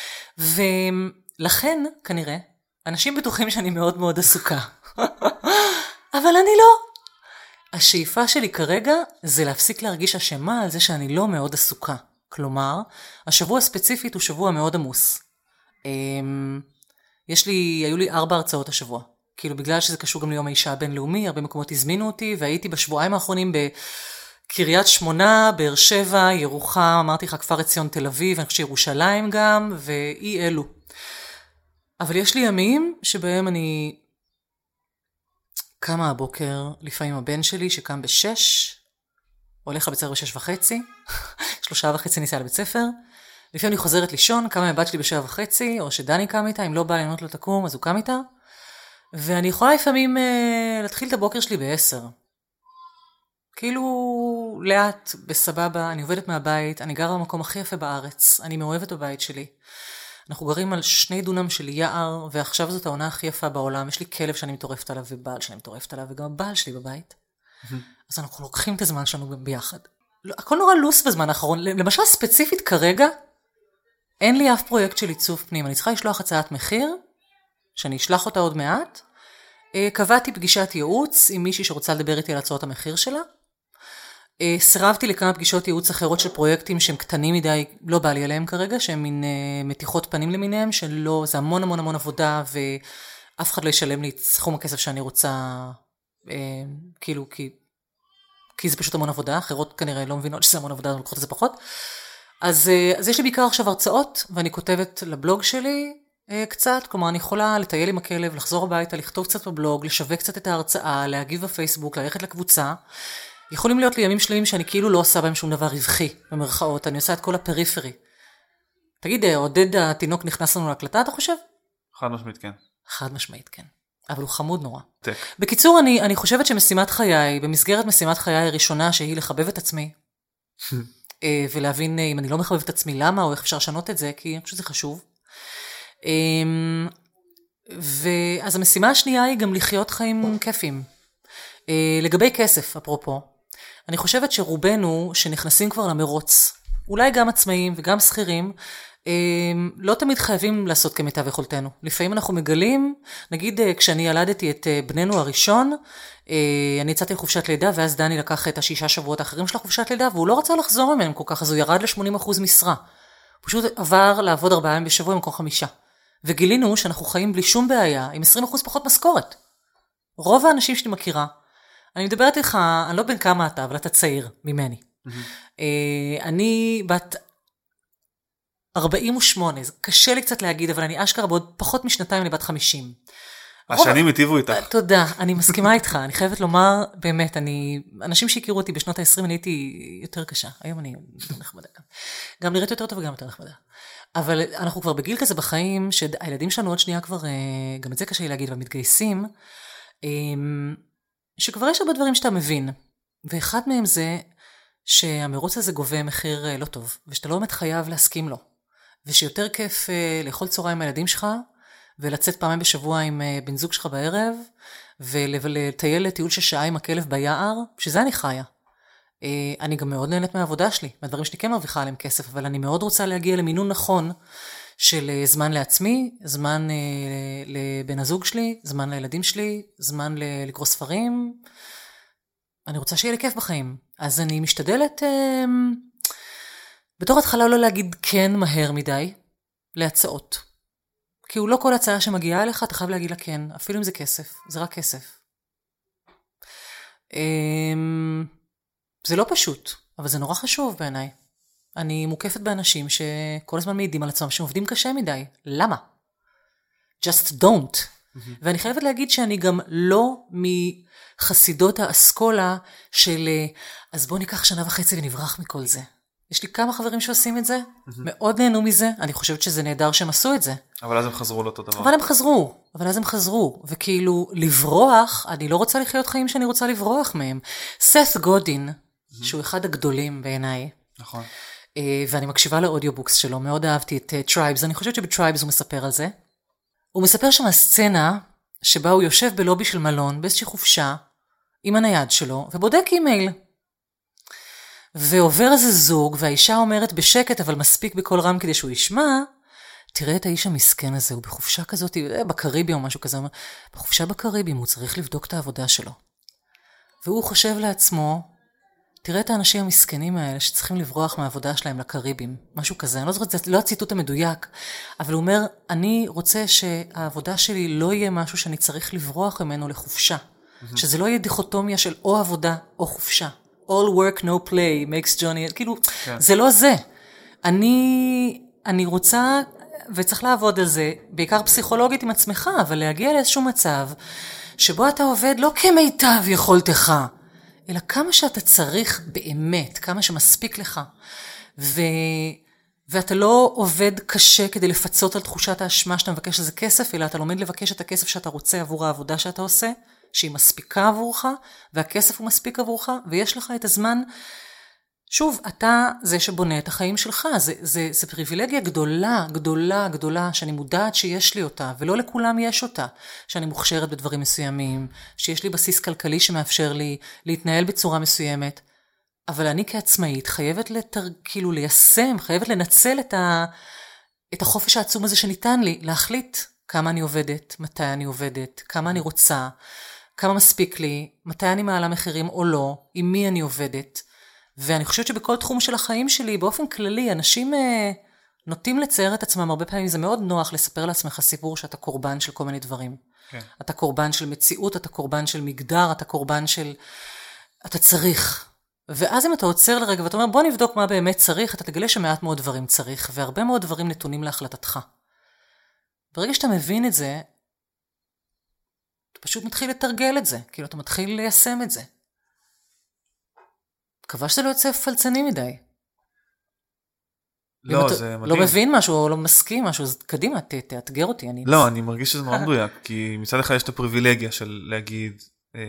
ולכן, כנראה, אנשים בטוחים שאני מאוד מאוד עסוקה. אבל אני לא. השאיפה שלי כרגע זה להפסיק להרגיש אשמה על זה שאני לא מאוד עסוקה. כלומר, השבוע ספציפית הוא שבוע מאוד עמוס. יש לי, היו לי ארבע הרצאות השבוע. כאילו בגלל שזה קשור גם ליום האישה הבינלאומי, הרבה מקומות הזמינו אותי, והייתי בשבועיים האחרונים בקריית שמונה, באר שבע, ירוחם, אמרתי לך כפר עציון תל אביב, אני חושב שירושלים גם, ואי אלו. אבל יש לי ימים שבהם אני קמה הבוקר, לפעמים הבן שלי שקם בשש, הולך לבית ספר בשש וחצי, שלושה וחצי ניסה לבית ספר, לפעמים אני חוזרת לישון, קמה הבת שלי בשבע וחצי, או שדני קם איתה, אם לא בא לענות לו תקום, אז הוא קם איתה, ואני יכולה לפעמים אה, להתחיל את הבוקר שלי בעשר. כאילו לאט, בסבבה, אני עובדת מהבית, אני גרה במקום הכי יפה בארץ, אני מאוהבת בבית שלי. אנחנו גרים על שני דונם של יער, ועכשיו זאת העונה הכי יפה בעולם, יש לי כלב שאני מטורפת עליו, ובעל שאני מטורפת עליו, וגם הבעל שלי בבית. אז אנחנו לוקחים את הזמן שלנו ביחד. הכל נורא לוס בזמן האחרון. למשל, ספציפית כרגע, אין לי אף פרויקט של עיצוב פנים. אני צריכה לשלוח הצעת מחיר, שאני אשלח אותה עוד מעט. קבעתי פגישת ייעוץ עם מישהי שרוצה לדבר איתי על הצעות המחיר שלה. סירבתי לכמה פגישות ייעוץ אחרות של פרויקטים שהם קטנים מדי, לא בא לי עליהם כרגע, שהם מין מתיחות פנים למיניהם, שלא, זה המון המון המון עבודה, ואף אחד לא ישלם לי את סכום הכסף שאני רוצה, כאילו, כי... כי זה פשוט המון עבודה, אחרות כנראה לא מבינות שזה המון עבודה, אבל לקחות את זה פחות. אז, אז יש לי בעיקר עכשיו הרצאות, ואני כותבת לבלוג שלי קצת, כלומר אני יכולה לטייל עם הכלב, לחזור הביתה, לכתוב קצת בבלוג, לשווק קצת את ההרצאה, להגיב בפייסבוק, ללכת לקבוצה. יכולים להיות לי ימים שלמים שאני כאילו לא עושה בהם שום דבר רווחי, במרכאות, אני עושה את כל הפריפרי. תגיד, עודד התינוק נכנס לנו להקלטה, אתה חושב? חד משמעית כן. חד משמעית כן. אבל הוא חמוד נורא. טק. בקיצור, אני, אני חושבת שמשימת חיי, במסגרת משימת חיי הראשונה, שהיא לחבב את עצמי, ולהבין אם אני לא מחבב את עצמי למה, או איך אפשר לשנות את זה, כי אני חושב שזה חשוב. ואז המשימה השנייה היא גם לחיות חיים כיפים. לגבי כסף, אפרופו, אני חושבת שרובנו שנכנסים כבר למרוץ, אולי גם עצמאים וגם שכירים, לא תמיד חייבים לעשות כמיטב יכולתנו. לפעמים אנחנו מגלים, נגיד כשאני ילדתי את בננו הראשון, אני יצאתי לחופשת לידה, ואז דני לקח את השישה שבועות האחרים של החופשת לידה, והוא לא רצה לחזור ממנו כל כך, אז הוא ירד ל-שמונים אחוז משרה. הוא פשוט עבר לעבוד ארבעה ימים בשבוע במקום חמישה. וגילינו שאנחנו חיים בלי שום בעיה, עם עשרים אחוז פחות משכורת. רוב האנשים שאני מכירה, אני מדברת איתך, אני לא בן כמה אתה, אבל אתה צעיר ממני. Mm-hmm. אני בת ארבעים ושמונה, זה קשה לי קצת להגיד, אבל אני אשכרה בעוד פחות משנתיים אני בת חמישים. השנים היטיבו איתך. תודה, אני מסכימה איתך, אני חייבת לומר, באמת, אני, אנשים שהכירו אותי בשנות ה-עשרים, אני הייתי יותר קשה, היום אני נחמדה גם. גם נראית יותר טוב וגם יותר נחמדה. אבל אנחנו כבר בגיל כזה בחיים, שהילדים שלנו עוד שנייה כבר, גם את זה קשה לי להגיד, ומתגייסים, שכבר יש הרבה דברים שאתה מבין, ואחד מהם זה שהמרוץ הזה גובה מחיר לא טוב, ושאתה לא באמת חייב להסכים לו, ושיותר כיף לאכול צהריים עם הילדים שלך, ולצאת פעמים בשבוע עם בן זוג שלך בערב, ולטייל לטיול של שעה עם הכלב ביער, שזה אני חיה. אני גם מאוד נהנית מהעבודה שלי, מהדברים שאני כן מרוויחה עליהם כסף, אבל אני מאוד רוצה להגיע למינון נכון, של זמן לעצמי, זמן לבן הזוג שלי, זמן לילדים שלי, זמן לקרוא ספרים. אני רוצה שיהיה לי כיף בחיים. אז אני משתדלת, בתור התחלה לא להגיד כן מהר מדי, להצעות. כי הוא לא כל הצעה שמגיעה אליך, אתה חייב להגיד לה כן, אפילו אם זה כסף, זה רק כסף. זה לא פשוט, אבל זה נורא חשוב בעיניי. אני מוקפת באנשים שכל הזמן מעידים על עצמם, שהם עובדים קשה מדי. למה? Just don't. Mm-hmm. ואני חייבת להגיד שאני גם לא מחסידות האסכולה של, אז בוא ניקח שנה וחצי ונברח מכל זה. יש לי כמה חברים שעושים את זה, mm-hmm. מאוד נהנו מזה, אני חושבת שזה נהדר שהם עשו את זה. אבל אז הם חזרו לאותו דבר. אבל הם חזרו, אבל אז הם חזרו, וכאילו לברוח, אני לא רוצה לחיות חיים שאני רוצה לברוח מהם. סת גודין, mm-hmm. שהוא אחד הגדולים בעיניי, נכון. ואני מקשיבה לאודיובוקס שלו, מאוד אהבתי את טרייבס, אני חושבת שבטרייבס הוא מספר על זה. הוא מספר שם הסצנה שבה הוא יושב בלובי של מלון, באיזושהי חופשה, עם הנייד שלו, ובודק אימייל. ועובר איזה זוג, והאישה אומרת בשקט, אבל מספיק בכל רם כדי שהוא ישמע, תראה את האיש המסכן הזה, הוא בחופשה כזאת, בקריבי או משהו כזה, בחופשה בקריבים, הוא צריך לבדוק את העבודה שלו. והוא חושב לעצמו, תראה את האנשים המסכנים האלה שצריכים לברוח מהעבודה שלהם לקריבים, משהו כזה, אני לא זוכרת, זה לא הציטוט המדויק, אבל הוא אומר, אני רוצה שהעבודה שלי לא יהיה משהו שאני צריך לברוח ממנו לחופשה, mm-hmm. שזה לא יהיה דיכוטומיה של או עבודה או חופשה. All work no play makes Johnny, כאילו, כן. זה לא זה. אני, אני רוצה, וצריך לעבוד על זה, בעיקר פסיכולוגית עם עצמך, אבל להגיע לאיזשהו מצב, שבו אתה עובד לא כמיטב יכולתך, אלא כמה שאתה צריך באמת, כמה שמספיק לך. ו... ואתה לא עובד קשה כדי לפצות על תחושת האשמה שאתה מבקש איזה כסף, אלא אתה לומד לבקש את הכסף שאתה רוצה עבור העבודה שאתה עושה, שהיא מספיקה עבורך, והכסף הוא מספיק עבורך, ויש לך את הזמן. שוב, אתה זה שבונה את החיים שלך, זה, זה, זה פריבילגיה גדולה, גדולה, גדולה, שאני מודעת שיש לי אותה, ולא לכולם יש אותה, שאני מוכשרת בדברים מסוימים, שיש לי בסיס כלכלי שמאפשר לי להתנהל בצורה מסוימת, אבל אני כעצמאית חייבת לתר, כאילו ליישם, חייבת לנצל את, ה, את החופש העצום הזה שניתן לי, להחליט כמה אני עובדת, מתי אני עובדת, כמה אני רוצה, כמה מספיק לי, מתי אני מעלה מחירים או לא, עם מי אני עובדת, ואני חושבת שבכל תחום של החיים שלי, באופן כללי, אנשים אה, נוטים לצייר את עצמם הרבה פעמים, זה מאוד נוח לספר לעצמך סיפור שאתה קורבן של כל מיני דברים. כן. אתה קורבן של מציאות, אתה קורבן של מגדר, אתה קורבן של... אתה צריך. ואז אם אתה עוצר לרגע ואתה אומר, בוא נבדוק מה באמת צריך, אתה תגלה שמעט מאוד דברים צריך, והרבה מאוד דברים נתונים להחלטתך. ברגע שאתה מבין את זה, אתה פשוט מתחיל לתרגל את זה, כאילו אתה מתחיל ליישם את זה. מקווה שזה לא יוצא פלצני מדי. לא, זה מדהים. לא מבין משהו או לא מסכים משהו, אז קדימה, תאתגר אותי. אני... לא, אני מרגיש שזה מאוד מדויק, כי מצד אחד יש את הפריבילגיה של להגיד,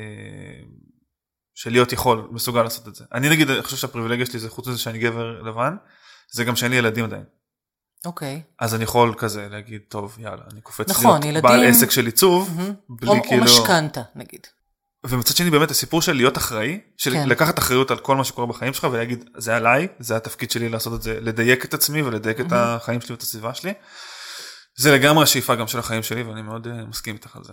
של להיות יכול, מסוגל לעשות את זה. אני נגיד, אני חושב שהפריבילגיה שלי זה חוץ מזה שאני גבר לבן, זה גם שאין לי ילדים עדיין. אוקיי. אז אני יכול כזה להגיד, טוב, יאללה, אני קופץ נכון, להיות ילדים... בעל עסק של עיצוב, בלי או, כאילו... או משכנתה, נגיד. ומצד שני באמת הסיפור של להיות אחראי, של כן. לקחת אחריות על כל מה שקורה בחיים שלך, ולהגיד, זה עליי, זה התפקיד שלי לעשות את זה, לדייק את עצמי ולדייק את החיים שלי ואת הסביבה שלי. זה לגמרי השאיפה גם של החיים שלי, ואני מאוד uh, מסכים איתך על זה.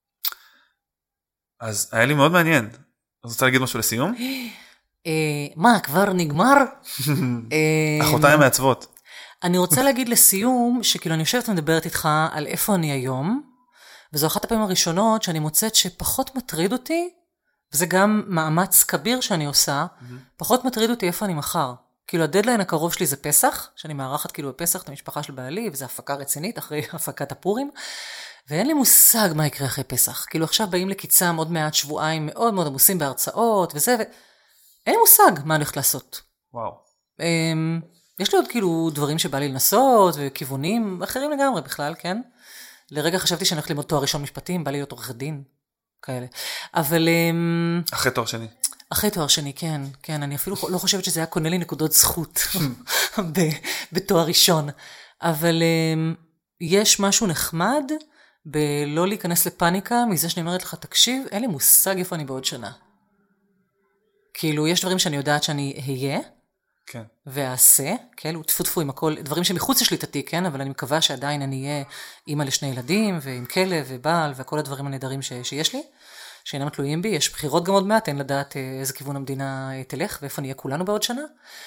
אז היה לי מאוד מעניין. אז רוצה להגיד משהו לסיום? מה, כבר נגמר? אחותיי המעצבות. אני רוצה להגיד לסיום, שכאילו אני יושבת ומדברת איתך על איפה אני היום, וזו אחת הפעמים הראשונות שאני מוצאת שפחות מטריד אותי, וזה גם מאמץ כביר שאני עושה, פחות מטריד אותי איפה אני מחר. כאילו הדדליין הקרוב שלי זה פסח, שאני מארחת כאילו בפסח את המשפחה של בעלי, וזו הפקה רצינית אחרי הפקת הפורים, ואין לי מושג מה יקרה אחרי פסח. כאילו עכשיו באים לקיצם עוד מעט שבועיים מאוד מאוד עמוסים בהרצאות וזה, ואין לי מושג מה אני הולכת לעשות. וואו. יש לי עוד כאילו דברים שבא לי לנסות, וכיוונים אחרים לגמרי בכלל, כן? לרגע חשבתי שאני הולכת ללמוד תואר ראשון משפטים, בא לי להיות עורך דין, כאלה. אבל... אחרי תואר שני. אחרי תואר שני, כן, כן. אני אפילו לא חושבת שזה היה קונה לי נקודות זכות בתואר ראשון. אבל יש משהו נחמד בלא להיכנס לפאניקה, מזה שאני אומרת לך, תקשיב, אין לי מושג איפה אני בעוד שנה. כאילו, יש דברים שאני יודעת שאני אהיה, כן. ואעשה, כאילו, תפו-תפו עם הכל, דברים שמחוץ לשליטתי, כן, אבל אני מקווה שעדיין אני אהיה אימא לשני ילדים, ועם כלב ובעל, וכל הדברים הנהדרים ש- שיש לי, שאינם תלויים בי. יש בחירות גם עוד מעט, אין לדעת איזה כיוון המדינה תלך, ואיפה נהיה כולנו בעוד שנה.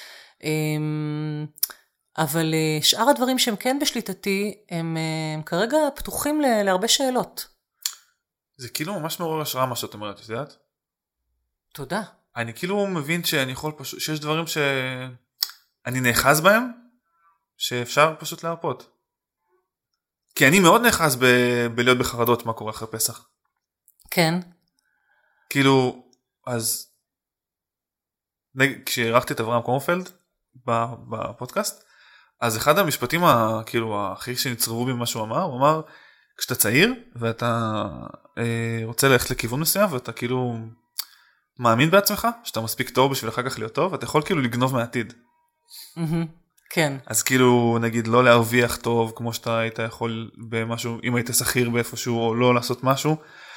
אבל שאר הדברים שהם כן בשליטתי, הם, הם כרגע פתוחים ל- להרבה שאלות. זה כאילו ממש מעורר השראה מה שאת אומרת, את יודעת? תודה. אני כאילו מבין שאני יכול פשוט, שיש דברים שאני נאחז בהם, שאפשר פשוט להרפות. כי אני מאוד נאחז ב... בלהיות בחרדות מה קורה אחרי פסח. כן. כאילו, אז, כשערכתי את אברהם קורנפלד בפודקאסט, אז אחד המשפטים ה... כאילו, הכי שנצרבו בי מה שהוא אמר, הוא אמר, כשאתה צעיר, ואתה אה, רוצה ללכת לכיוון מסוים, ואתה כאילו... מאמין בעצמך, שאתה מספיק טוב בשביל אחר כך להיות טוב, אתה יכול כאילו לגנוב מהעתיד. כן. אז כאילו, נגיד, לא להרוויח טוב, כמו שאתה היית יכול במשהו, אם היית שכיר באיפשהו, או לא לעשות משהו.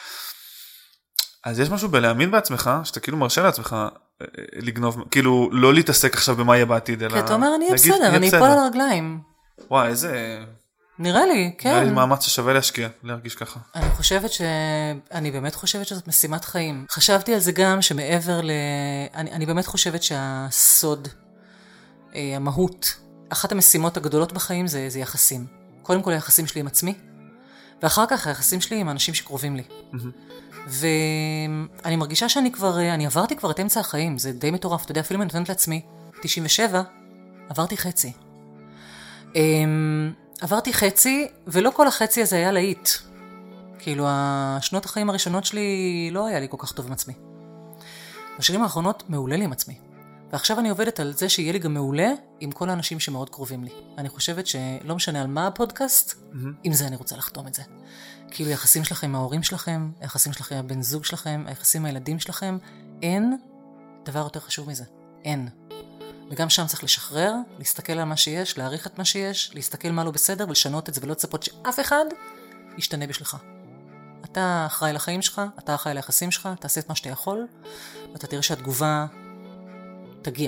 אז יש משהו בלהאמין בעצמך, שאתה כאילו מרשה לעצמך לגנוב, כאילו, לא להתעסק עכשיו במה יהיה בעתיד, אלא... כי אתה אומר, אני אהיה בסדר, אני אפול על הרגליים. וואי, איזה... נראה לי, כן. נראה לי מאמץ ששווה להשקיע, להרגיש ככה. אני חושבת ש... אני באמת חושבת שזאת משימת חיים. חשבתי על זה גם שמעבר ל... אני, אני באמת חושבת שהסוד, המהות, אחת המשימות הגדולות בחיים זה, זה יחסים. קודם כל היחסים שלי עם עצמי, ואחר כך היחסים שלי עם האנשים שקרובים לי. ואני מרגישה שאני כבר, אני עברתי כבר את אמצע החיים, זה די מטורף. אתה יודע, אפילו אני נותנת לעצמי, תשעים ושבע, עברתי חצי. עברתי חצי, ולא כל החצי הזה היה להיט. כאילו, השנות החיים הראשונות שלי לא היה לי כל כך טוב עם עצמי. בשנים האחרונות מעולה לי עם עצמי. ועכשיו אני עובדת על זה שיהיה לי גם מעולה עם כל האנשים שמאוד קרובים לי. אני חושבת שלא משנה על מה הפודקאסט, mm-hmm. עם זה אני רוצה לחתום את זה. כאילו, היחסים שלכם עם ההורים שלכם, היחסים שלכם עם הבן זוג שלכם, היחסים עם הילדים שלכם, אין דבר יותר חשוב מזה. אין. וגם שם צריך לשחרר, להסתכל על מה שיש, להעריך את מה שיש, להסתכל מה לא בסדר ולשנות את זה ולא לצפות שאף אחד ישתנה בשבילך. אתה אחראי לחיים שלך, אתה אחראי ליחסים שלך, תעשה את מה שאתה יכול, ואתה תראה שהתגובה תגיע.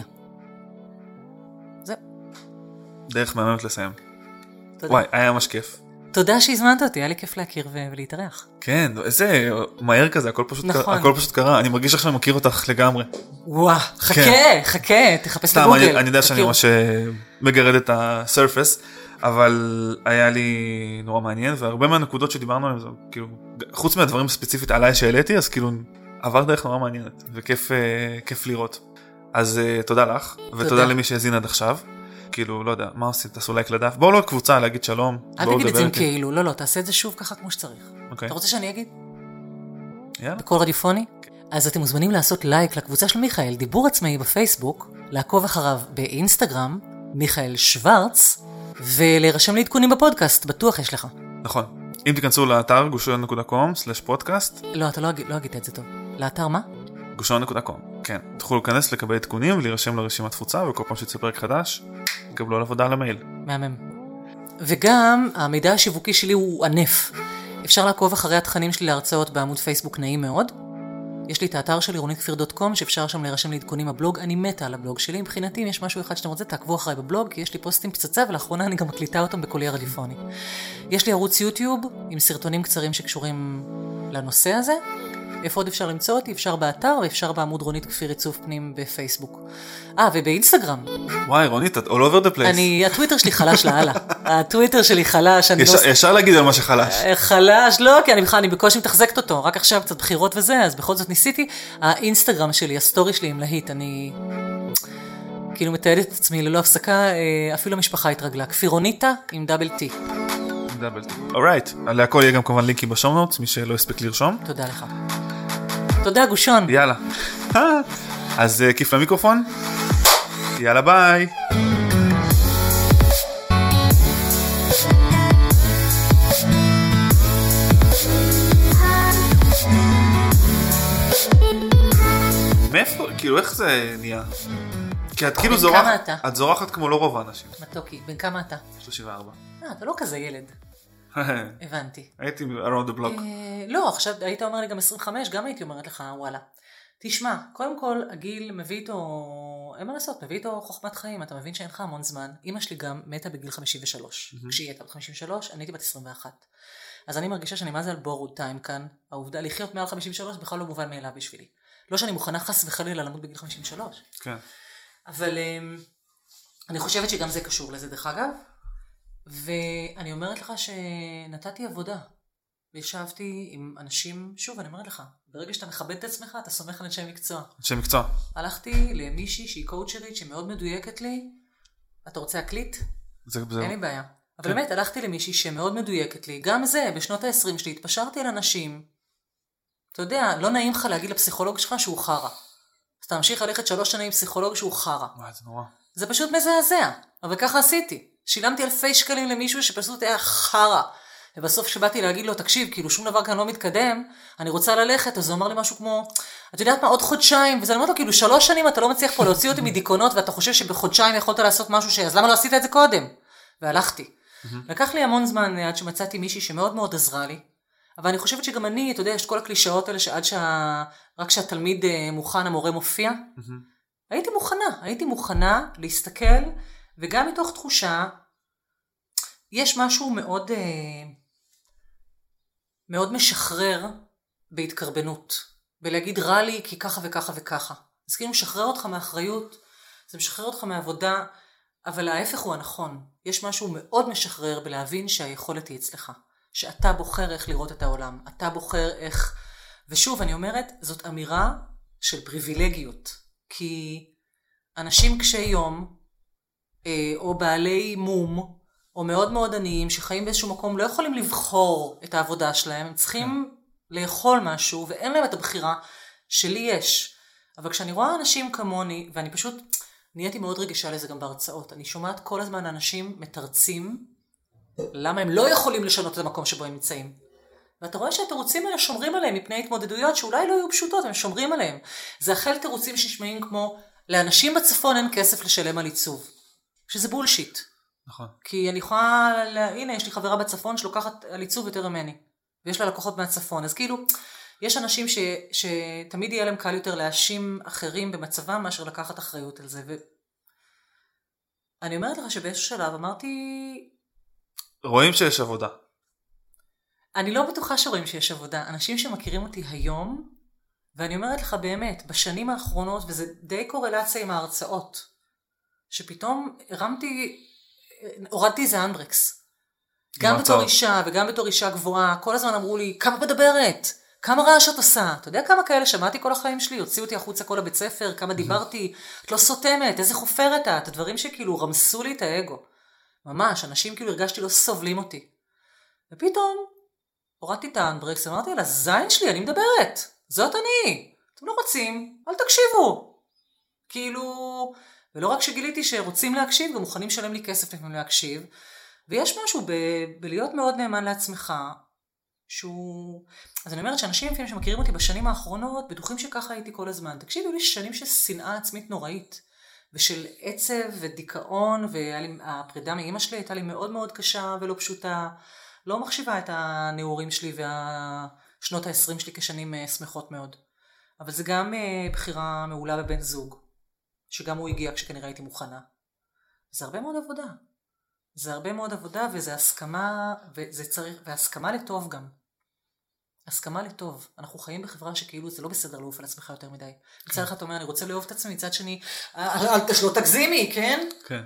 זהו. דרך מהממת לסיים. תודה. וואי, היה ממש כיף. תודה שהזמנת אותי, היה לי כיף להכיר ו- ולהתארח. כן, איזה מהר כזה, הכל פשוט, נכון. קרה, הכל פשוט קרה. אני מרגיש עכשיו מכיר אותך לגמרי. וואו, חכה, כן. חכה, תחפש סתם, בגוגל. אני, אני יודע שאני ממש מגרד את הסרפס, אבל היה לי נורא מעניין, והרבה מהנקודות שדיברנו עליהן, כאילו, חוץ מהדברים ספציפית עליי שהעליתי, אז כאילו עבר דרך נורא מעניינת, וכיף כיף לראות. אז תודה לך, ותודה תודה. למי שהזין עד עכשיו. כאילו, לא יודע, מה עושים? תעשו לייק לדף. בואו לא קבוצה להגיד שלום. אל תגיד את זה כאילו, לא, לא, תעשה את זה שוב ככה כמו שצריך. אוקיי. אתה רוצה שאני אגיד? יאללה. בקול רדיופוני? אז אתם מוזמנים לעשות לייק לקבוצה של מיכאל, דיבור עצמאי בפייסבוק, לעקוב אחריו באינסטגרם, מיכאל שוורץ, ולהירשם לעדכונים בפודקאסט, בטוח יש לך. נכון. אם תיכנסו לאתר גושון נקודה קום סלש פודקאסט. לא, אתה לא, לא הגית את זה טוב. לאתר מה? גושון נקודה קום. כן. תוכלו להיכנס, לקבל עדכונים, להירשם לרשימת תפוצה, וכל פעם שיצא פרק חדש, תקבלו על עבודה למייל. מהמם. וגם המידע השיווקי שלי הוא ענף. אפשר לעקוב אחרי התכנים שלי להרצאות בעמוד פייסבוק נעים מאוד. יש לי את האתר שלי רונית כפיר דוט קום, שאפשר שם להירשם לעדכונים בבלוג. אני מתה על הבלוג שלי. מבחינתי, אם יש משהו אחד שאתם רוצים, תעקבו אחריי בבלוג, כי יש לי פוסטים פצצה, ולאחרונה אני גם מקליטה אותם בקולי הרדיופוני. יש לי ערוץ יוטיוב עם סרטונים קצרים שקשורים לנושא הזה. איפה עוד אפשר למצוא אותי? אפשר באתר, ואפשר בעמוד רונית כפיר עיצוב פנים בפייסבוק. אה, ובאינסטגרם. וואי, רונית, את all over the place. אני, הטוויטר שלי חלש לאללה. הטוויטר שלי חלש. ישר להגיד על מה שחלש. חלש, לא, כי אני בכלל, אני בקושי מתחזקת אותו. רק עכשיו קצת בחירות וזה, אז בכל זאת ניסיתי. האינסטגרם שלי, הסטורי שלי עם להיט, אני כאילו מתעדת את עצמי ללא הפסקה, אפילו המשפחה התרגלה. כפירוניטה עם דאבל טי. דאבל טי. אורייט. להכל יהיה גם כמובן לינקים בשואו נוטס, מי שלא הספיק לרשום. תודה לך. תודה גושון. יאללה. אז כיף למיקרופון. יאללה ביי. מאיפה, כאילו איך זה נהיה? כי את כאילו זורחת, את זורחת כמו לא רוב האנשים. מתוקי, בן כמה אתה? שלושים וארבע. אה, אתה לא כזה ילד. הבנתי. הייתי around the block. לא, עכשיו היית אומר לי גם עשרים וחמש, גם הייתי אומרת לך, וואלה. תשמע, קודם כל, הגיל מביא איתו, אין מה לעשות, מביא איתו חוכמת חיים, אתה מבין שאין לך המון זמן. אמא שלי גם מתה בגיל חמישים ושלוש. כשהיא הייתה בת חמישים ושלוש, אני הייתי בת עשרים ואחת. אז אני מרגישה שאני מה זה על בורוד טיים כאן, העובדה לחיות מעל חמישים ושלוש בכלל לא מובן מאליו בשבילי. לא שאני מוכנה חס וחלילה למות בגיל חמישים ושלוש. כן. אבל אני חושבת שגם זה קשור לזה דרך אגב. ואני אומרת לך שנתתי עבודה. וישבתי עם אנשים, שוב אני אומרת לך, ברגע שאתה מכבד את עצמך, אתה סומך על אנשי מקצוע. אנשי מקצוע. הלכתי למישהי שהיא קואוצ'רית, שהיא מאוד מדויקת לי. אתה רוצה להקליט? זה, זה... אין לי בעיה. אבל באמת, הלכתי למישהי שמאוד מדויקת לי. גם זה, בשנות ה-עשרים שלי, התפשרתי על אנשים. אתה יודע, לא נעים לך להגיד לפסיכולוג שלך שהוא חרה. אז אתה ממשיך ללכת שלוש שנים עם פסיכולוג שהוא חרה. וואי, זה נורא. זה פשוט מזעזע. אבל ככה עשיתי. שילמתי אלפי שקלים למישהו שפשוט היה חרה. ובסוף שבאתי להגיד לו, תקשיב, כאילו שום דבר כאן לא מתקדם, אני רוצה ללכת, אז הוא אמר לי משהו כמו, את יודעת מה, עוד חודשיים, וזה אמרת לו, כאילו שלוש שנים אתה לא מצליח פה להוציא אותי מדיכאונות, ואתה חושב שבחודשיים יכולת לעשות משהו ש... אז למה לא עשית את זה קודם? והלכתי. לקח לי המון זמן עד שמצאתי מישהי שמאוד מאוד עזרה לי, אבל אני חושבת שגם אני, אתה יודע, יש כל הקלישאות האלה שעד שה... רק שהתלמיד מוכן, המורה מופיע. הייתי מוכנה, הייתי מוכנה להסתכל, וגם מתוך תחושה, יש משהו מאוד, מאוד משחרר בהתקרבנות, בלהגיד רע לי כי ככה וככה וככה. אז כאילו משחרר אותך מאחריות, זה משחרר אותך מעבודה, אבל ההפך הוא הנכון. יש משהו מאוד משחרר בלהבין שהיכולת היא אצלך. שאתה בוחר איך לראות את העולם. אתה בוחר איך... ושוב, אני אומרת, זאת אמירה של פריבילגיות. כי אנשים קשי יום, או בעלי מום, או מאוד מאוד עניים, שחיים באיזשהו מקום, לא יכולים לבחור את העבודה שלהם. הם צריכים לאכול משהו, ואין להם את הבחירה שלי יש. אבל כשאני רואה אנשים כמוני, ואני פשוט... נהייתי מאוד רגישה לזה גם בהרצאות. אני שומעת כל הזמן אנשים מתרצים, למה הם לא יכולים לשנות את המקום שבו הם נמצאים. ואתה רואה שהתירוצים האלה שומרים עליהם מפני התמודדויות שאולי לא יהיו פשוטות, הם שומרים עליהם. זה החל תירוצים ששמעים כמו, לאנשים בצפון אין כסף לשלם על עיצוב. שזה בולשיט. נכון. כי אני יכולה, לה... הנה, יש לי חברה בצפון שלוקחת על עיצוב יותר ממני. ויש לה לקוחות מהצפון. אז כאילו, יש אנשים ש... שתמיד יהיה להם קל יותר להאשים אחרים במצבם מאשר לקחת אחריות על זה. ו... אני אומרת לך שבאיזשהו שלב אמרתי... רואים שיש עבודה. אני לא בטוחה שרואים שיש עבודה. אנשים שמכירים אותי היום, ואני אומרת לך באמת, בשנים האחרונות, וזה די קורלציה עם ההרצאות, שפתאום הרמתי, הורדתי איזה אנדרקס. גם בתור אישה וגם בתור אישה גבוהה, כל הזמן אמרו לי, כמה מדברת? כמה רעש את עושה? אתה יודע כמה כאלה שמעתי כל החיים שלי? הוציאו אותי החוצה כל הבית ספר, כמה דיברתי, את לא סותמת, איזה חופרת את? הדברים שכאילו רמסו לי את האגו. ממש, אנשים כאילו הרגשתי לא סובלים אותי. ופתאום הורדתי את האנדרקס, אמרתי על הזין שלי, אני מדברת. זאת אני. אתם לא רוצים, אל תקשיבו. כאילו, ולא רק שגיליתי שרוצים להקשיב, גם מוכנים לשלם לי כסף לפעמים להקשיב. ויש משהו ב- בלהיות מאוד נאמן לעצמך, שהוא... אז אני אומרת שאנשים לפעמים שמכירים אותי בשנים האחרונות, בטוחים שככה הייתי כל הזמן. תקשיבו לי שנים של שנאה עצמית נוראית, ושל עצב ודיכאון, והפרידה מאמא שלי הייתה לי מאוד מאוד קשה ולא פשוטה. לא מחשיבה את הנעורים שלי והשנות ה-עשרים שלי כשנים שמחות מאוד. אבל זה גם בחירה מעולה בבן זוג, שגם הוא הגיע כשכנראה הייתי מוכנה. זה הרבה מאוד עבודה. זה הרבה מאוד עבודה, וזה הסכמה, וזה צריך, והסכמה לטוב גם. הסכמה לטוב. אנחנו חיים בחברה שכאילו זה לא בסדר לעוף על עצמך יותר מדי. מצד אחד אתה אומר, אני רוצה לאהוב את עצמי, מצד שני, אל תשלו תגזימי, כן? כן.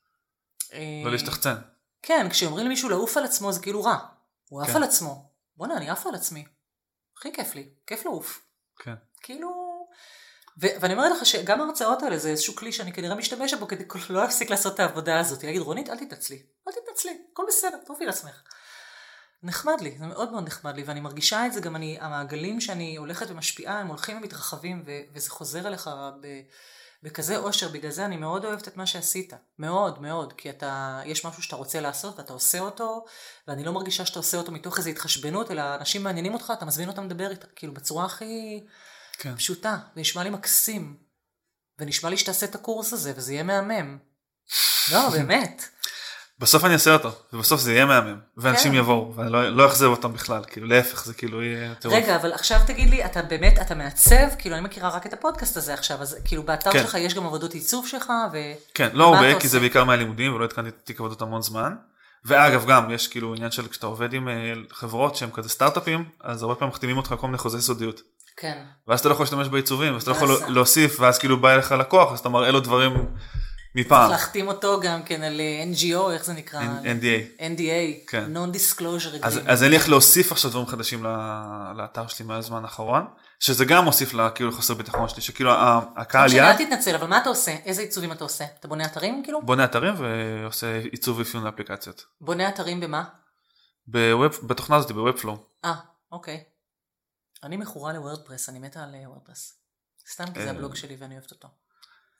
לא להשתחצן. כן, כשאומרים למישהו לעוף על עצמו, זה כאילו רע. הוא עף על עצמו. בוא'נה, אני עף על עצמי. הכי כיף לי. כיף לעוף. כן. כאילו... ואני אומרת לך שגם ההרצאות האלה זה איזשהו כלי שאני כנראה משתמש בו כדי לא להפסיק לעשות את העבודה הזאת. להגיד, רונית, אל תתנצלי. אל תתנצלי. הכל בסדר, תרופי לעצמך. נחמד לי, זה מאוד מאוד נחמד לי, ואני מרגישה את זה גם, אני, המעגלים שאני הולכת ומשפיעה, הם הולכים ומתרחבים, ו- וזה חוזר אליך ב- בכזה אושר, בגלל זה אני מאוד אוהבת את מה שעשית, מאוד מאוד, כי אתה, יש משהו שאתה רוצה לעשות, ואתה עושה אותו, ואני לא מרגישה שאתה עושה אותו מתוך איזו התחשבנות, אלא אנשים מעניינים אותך, אתה מזמין אותם לדבר איתה, כאילו בצורה הכי כן. פשוטה, זה נשמע לי מקסים, ונשמע לי שתעשה את הקורס הזה, וזה יהיה מהמם. לא, באמת. בסוף אני אעשה אותו, ובסוף זה יהיה מהמם, ואנשים כן. יבואו, ואני לא, לא אחזב אותם בכלל, כאילו להפך, זה כאילו יהיה טירוף. רגע, אבל עכשיו תגיד לי, אתה באמת, אתה מעצב, כאילו אני מכירה רק את הפודקאסט הזה עכשיו, אז כאילו באתר כן. שלך יש גם עבודות עיצוב שלך, ו... כן, לא הרבה, כי זה בעיקר מהלימודים, ולא התקנתי תיק עבודות המון זמן, ואגב גם, יש כאילו עניין של כשאתה עובד עם חברות שהם כזה סטארט-אפים, אז הרבה פעמים מחתימים אותך כל מיני חוזי סודיות. כן. ואז אתה לא יכול להשתמש בעיצובים, אז אתה לא יכול להוסיף, ואז כאילו בא אליך לקוח, אז אתה מראה לו דברים מפעם. צריך להחתים אותו גם כן על אן ג'י או, איך זה נקרא? אן די איי. אן די איי, Non-Disclosure Agreement. אז אין לי איך להוסיף עכשיו דברים חדשים לאתר שלי מהזמן האחרון, שזה גם מוסיף כאילו לחוסר ביטחון שלי, שכאילו הקהל יד... שאלה תתנצל, אבל מה אתה עושה? איזה עיצובים אתה עושה? אתה בונה אתרים כאילו? בונה אתרים ועושה עיצוב ואפיון לאפליקציות. בונה אתרים במה? בתוכנה הזאת, בוובפלואו. אה, אוקיי. אני מכורה לוורדפרס, אני מתה על וורדפרס. סתם כי זה הבלוג שלי ואני אוהבת אותו.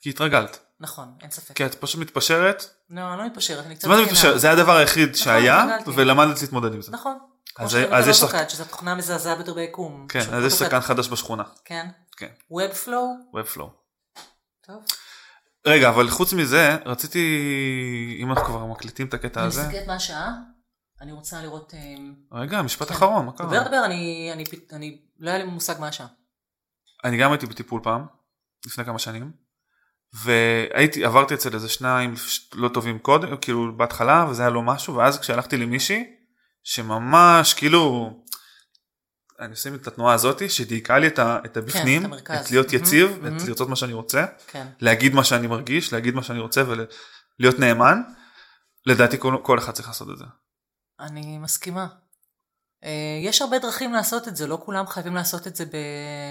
כי התרגלת. נכון, אין ספק. כי את פשוט מתפשרת. לא, אני לא מתפשרת, אני קצת... זאת אומרת מתפשרת, זה הדבר היחיד שהיה, ולמדת להתמודד עם זה. נכון. אז יש לך... שזו תוכנה מזעזעה ביותר ביקום. כן, אז יש שחקן חדש בשכונה. כן? כן. Webflow? Webflow. טוב. רגע, אבל חוץ מזה, רציתי, אם אנחנו כבר מקליטים את הקטע הזה. אני מסתכלת מה השעה, אני רוצה לראות... רגע, משפט אחרון, מה קרה? דבר, דבר, אני לא היה לי מושג מה השעה. אני גם הייתי בטיפול פעם, לפני כמה שנים, והייתי, עברתי אצל איזה שניים לא טובים קודם, כאילו בהתחלה, וזה היה לא משהו, ואז כשהלכתי למישהי, שממש, כאילו, אני עושה את התנועה הזאת, שדייקה לי את הבפנים, את להיות יציב, את לרצות מה שאני רוצה, להגיד מה שאני מרגיש, להגיד מה שאני רוצה, ולהיות נאמן, לדעתי כל אחד צריך לעשות את זה. אני מסכימה. יש הרבה דרכים לעשות את זה, לא כולם חייבים לעשות את זה ב...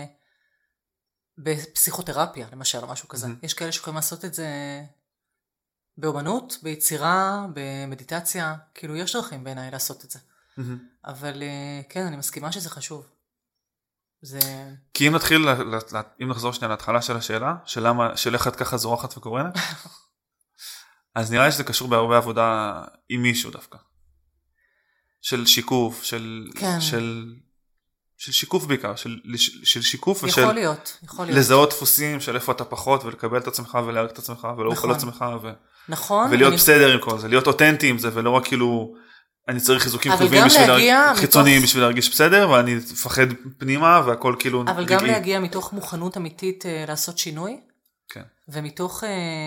בפסיכותרפיה, למשל, או משהו כזה. יש כאלה שיכולים לעשות את זה באומנות, ביצירה, במדיטציה, כאילו יש דרכים בעיניי לעשות את זה. אבל כן, אני מסכימה שזה חשוב. זה... כי אם נתחיל, אם נחזור שנייה להתחלה של השאלה, של למה, של איך את ככה זורחת וקורנת, אז נראה לי שזה קשור בהרבה עבודה עם מישהו דווקא. של שיקוף, של... כן. של... של שיקוף בעיקר, של, של שיקוף ושל... יכול להיות, יכול להיות. לזהות דפוסים של איפה אתה פחות, ולקבל את עצמך ולהרג את עצמך, ולא אוכל את עצמך, ו... נכון. ולהיות אני... בסדר עם כל זה, להיות אותנטי עם זה, ולא רק כאילו, אני צריך חיזוקים טובים בשביל להרג... חיצוניים מתוך... בשביל להרגיש בסדר, ואני מפחד פנימה, והכל כאילו... אבל גם רגעי. להגיע מתוך מוכנות אמיתית uh, לעשות שינוי, כן. ומתוך... Uh,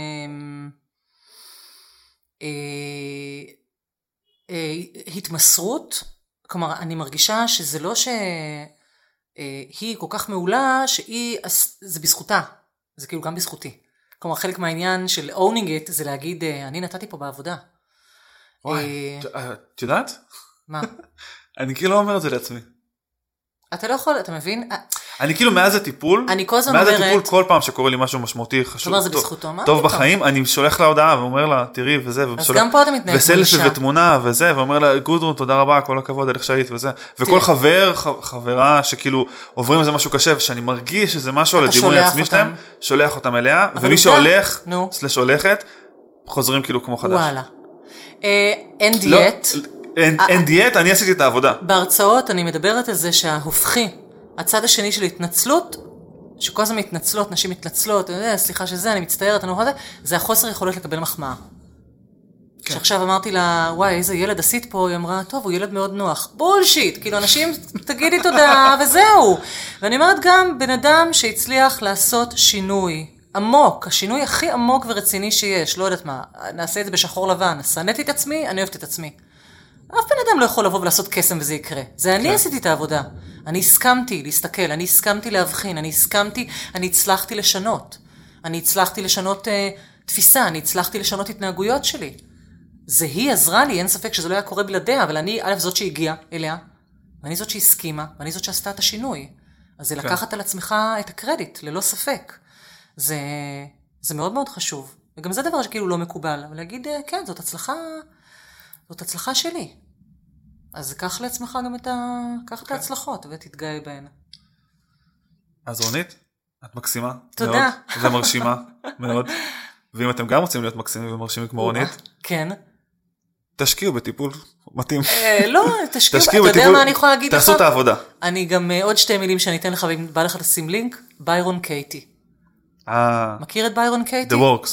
uh, uh, התמסרות, כלומר, אני מרגישה שזה לא שהיא כל כך מעולה, שהיא, זה בזכותה, זה כאילו גם בזכותי. כלומר, חלק מהעניין של owning it, זה להגיד, אני נתתי פה בעבודה. וואי, את יודעת? מה? אני כאילו לא אומר את זה לעצמי. אתה לא יכול, אתה מבין? אני כאילו מאז הטיפול, אני כל הזמן מאז אומרת, הטיפול כל פעם שקורה לי משהו משמעותי חשוב, זאת אומרת, זה בזכותו, מה? טוב בחיים, אני שולח לה הודעה ואומר לה, תראי וזה, אז גם פה אתה מתנהג וסלפי ותמונה וזה, ואומר לה, גודרון, תודה רבה, כל הכבוד, הלך שהיית וזה, וכל חבר, חברה שכאילו עוברים איזה משהו קשה, ושאני מרגיש שזה משהו על הדימוי העצמי שלהם, שולח אותם אליה, ומי שהולך, סלש הולכת, חוזרים כאילו כמו חדש. וואלה. אין דיאט. אין דיאט, אני עשיתי את העבודה. בהרצאות אני מדברת על זה שההופכי, הצד השני של התנצלות, שכל הזמן מתנצלות, נשים מתנצלות, סליחה שזה, אני מצטערת, אני לא יכולה, זה החוסר יכולת לקבל מחמאה. כן. שעכשיו אמרתי לה, וואי, איזה ילד עשית פה, היא אמרה, טוב, הוא ילד מאוד נוח. בולשיט, כאילו אנשים, תגידי תודה, וזהו. ואני אומרת גם, בן אדם שהצליח לעשות שינוי עמוק, השינוי הכי עמוק ורציני שיש, לא יודעת מה, נעשה את זה בשחור לבן, סנתי את עצמי, אני אוהבת את עצמי. אף בן אדם לא יכול לבוא ולעשות קסם וזה יקרה. זה אני עשיתי את העבודה. אני הסכמתי להסתכל, אני הסכמתי להבחין, אני הסכמתי, אני הצלחתי לשנות. אני הצלחתי לשנות uh, תפיסה, אני הצלחתי לשנות התנהגויות שלי. זה היא עזרה לי, אין ספק שזה לא היה קורה בלעדיה, אבל אני, א', זאת שהגיעה אליה, ואני זאת שהסכימה, ואני זאת שעשתה את השינוי. אז זה לקחת על עצמך את הקרדיט, ללא ספק. זה, זה מאוד מאוד חשוב. וגם זה דבר שכאילו לא מקובל, אבל להגיד, כן, זאת הצלחה... זאת הצלחה שלי. אז קח לעצמך גם את, ה... קח את ההצלחות ותתגאה בהן. אז רונית, את מקסימה. תודה. מאוד, ומרשימה מאוד. ואם אתם גם רוצים להיות מקסימים ומרשימים כמו רונית, כן. תשקיעו בטיפול מתאים. לא, תשקיעו. אתה יודע מה אני יכולה להגיד לך? תעשו את העבודה. אני גם עוד שתי מילים שאני אתן לך, ואם בא לך לשים לינק, ביירון קייטי. מכיר את ביירון קייטי? The Works.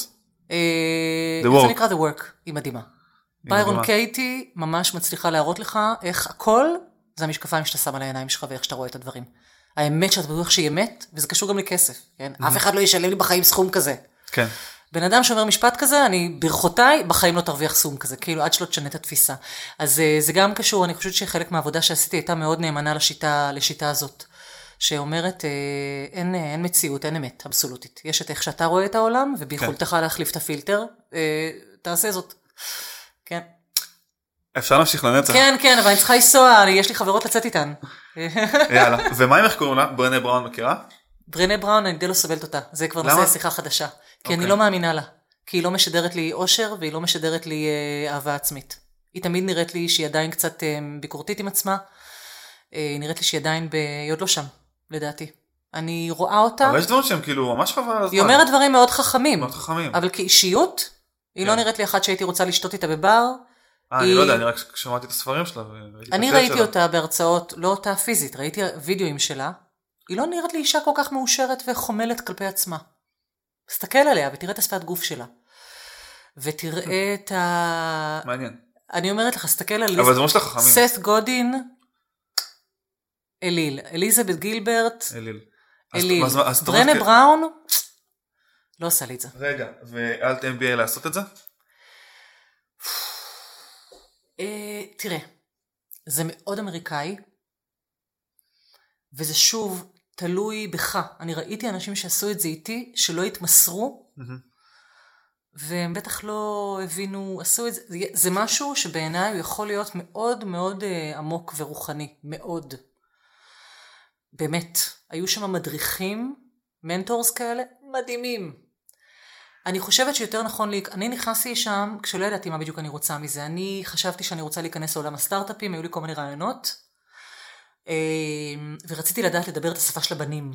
זה נקרא The Work, היא מדהימה. ביירון קייטי ממש מצליחה להראות לך איך הכל, זה המשקפיים שאתה שם על העיניים שלך ואיך שאתה רואה את הדברים. האמת שאתה בטוח שהיא אמת, וזה קשור גם לכסף. כן? אף אחד לא ישלם לי בחיים סכום כזה. כן. בן אדם שאומר משפט כזה, אני ברכותיי, בחיים לא תרוויח סכום כזה, כאילו עד שלא תשנה את התפיסה. אז זה גם קשור, אני חושבת שחלק מהעבודה שעשיתי הייתה מאוד נאמנה לשיטה, לשיטה הזאת, שאומרת, אין, אין מציאות, אין אמת, אבסולוטית. יש את איך שאתה רואה את העולם, וביכולתך להחליף את הפילטר, תעשה זאת. כן. אפשר להמשיך לנצח. כן, כן, אבל אני צריכה לנסוע, יש לי חברות לצאת איתן. יאללה, ומה אם איך קוראים לה? ברנה בראון מכירה? ברנה בראון, אני די לא סובלת אותה. זה כבר נושא שיחה חדשה. כי אני לא מאמינה לה. כי היא לא משדרת לי אושר, והיא לא משדרת לי אהבה עצמית. היא תמיד נראית לי שהיא עדיין קצת ביקורתית עם עצמה. היא נראית לי שהיא עדיין, היא עוד לא שם, לדעתי. אני רואה אותה. אבל יש דברים שהם כאילו ממש חבל על הזמן. היא אומרת דברים מאוד חכמים. מאוד חכמים. אבל כאישיות, היא לא נראית לי אחת שהייתי רוצה לשתות איתה בבר. אני לא יודע, אני רק שמעתי את הספרים שלה. אני ראיתי אותה בהרצאות, לא אותה פיזית, ראיתי וידאוים שלה. היא לא נראית לי אישה כל כך מאושרת וחומלת כלפי עצמה. תסתכל עליה ותראה את השפת גוף שלה. ותראה את ה... מעניין. אני אומרת לך, תסתכל על... אבל זה ממש לך חכמים. סת גודין, אליל. אליזבת גילברט, אליל. אליל. ברנה בראון, לא עושה לי את זה. רגע, ואל אם בי איי לעשות את זה? תראה, זה מאוד אמריקאי, וזה שוב תלוי בך. אני ראיתי אנשים שעשו את זה איתי, שלא התמסרו, והם בטח לא הבינו, עשו את זה. זה משהו שבעיניי הוא יכול להיות מאוד מאוד עמוק ורוחני, מאוד. באמת, היו שם מדריכים, מנטורס כאלה, מדהימים. אני חושבת שיותר נכון לי, אני נכנסתי שם כשלא ידעתי מה בדיוק אני רוצה מזה. אני חשבתי שאני רוצה להיכנס לעולם הסטארט-אפים, היו לי כל מיני רעיונות, ורציתי לדעת לדבר את השפה של הבנים.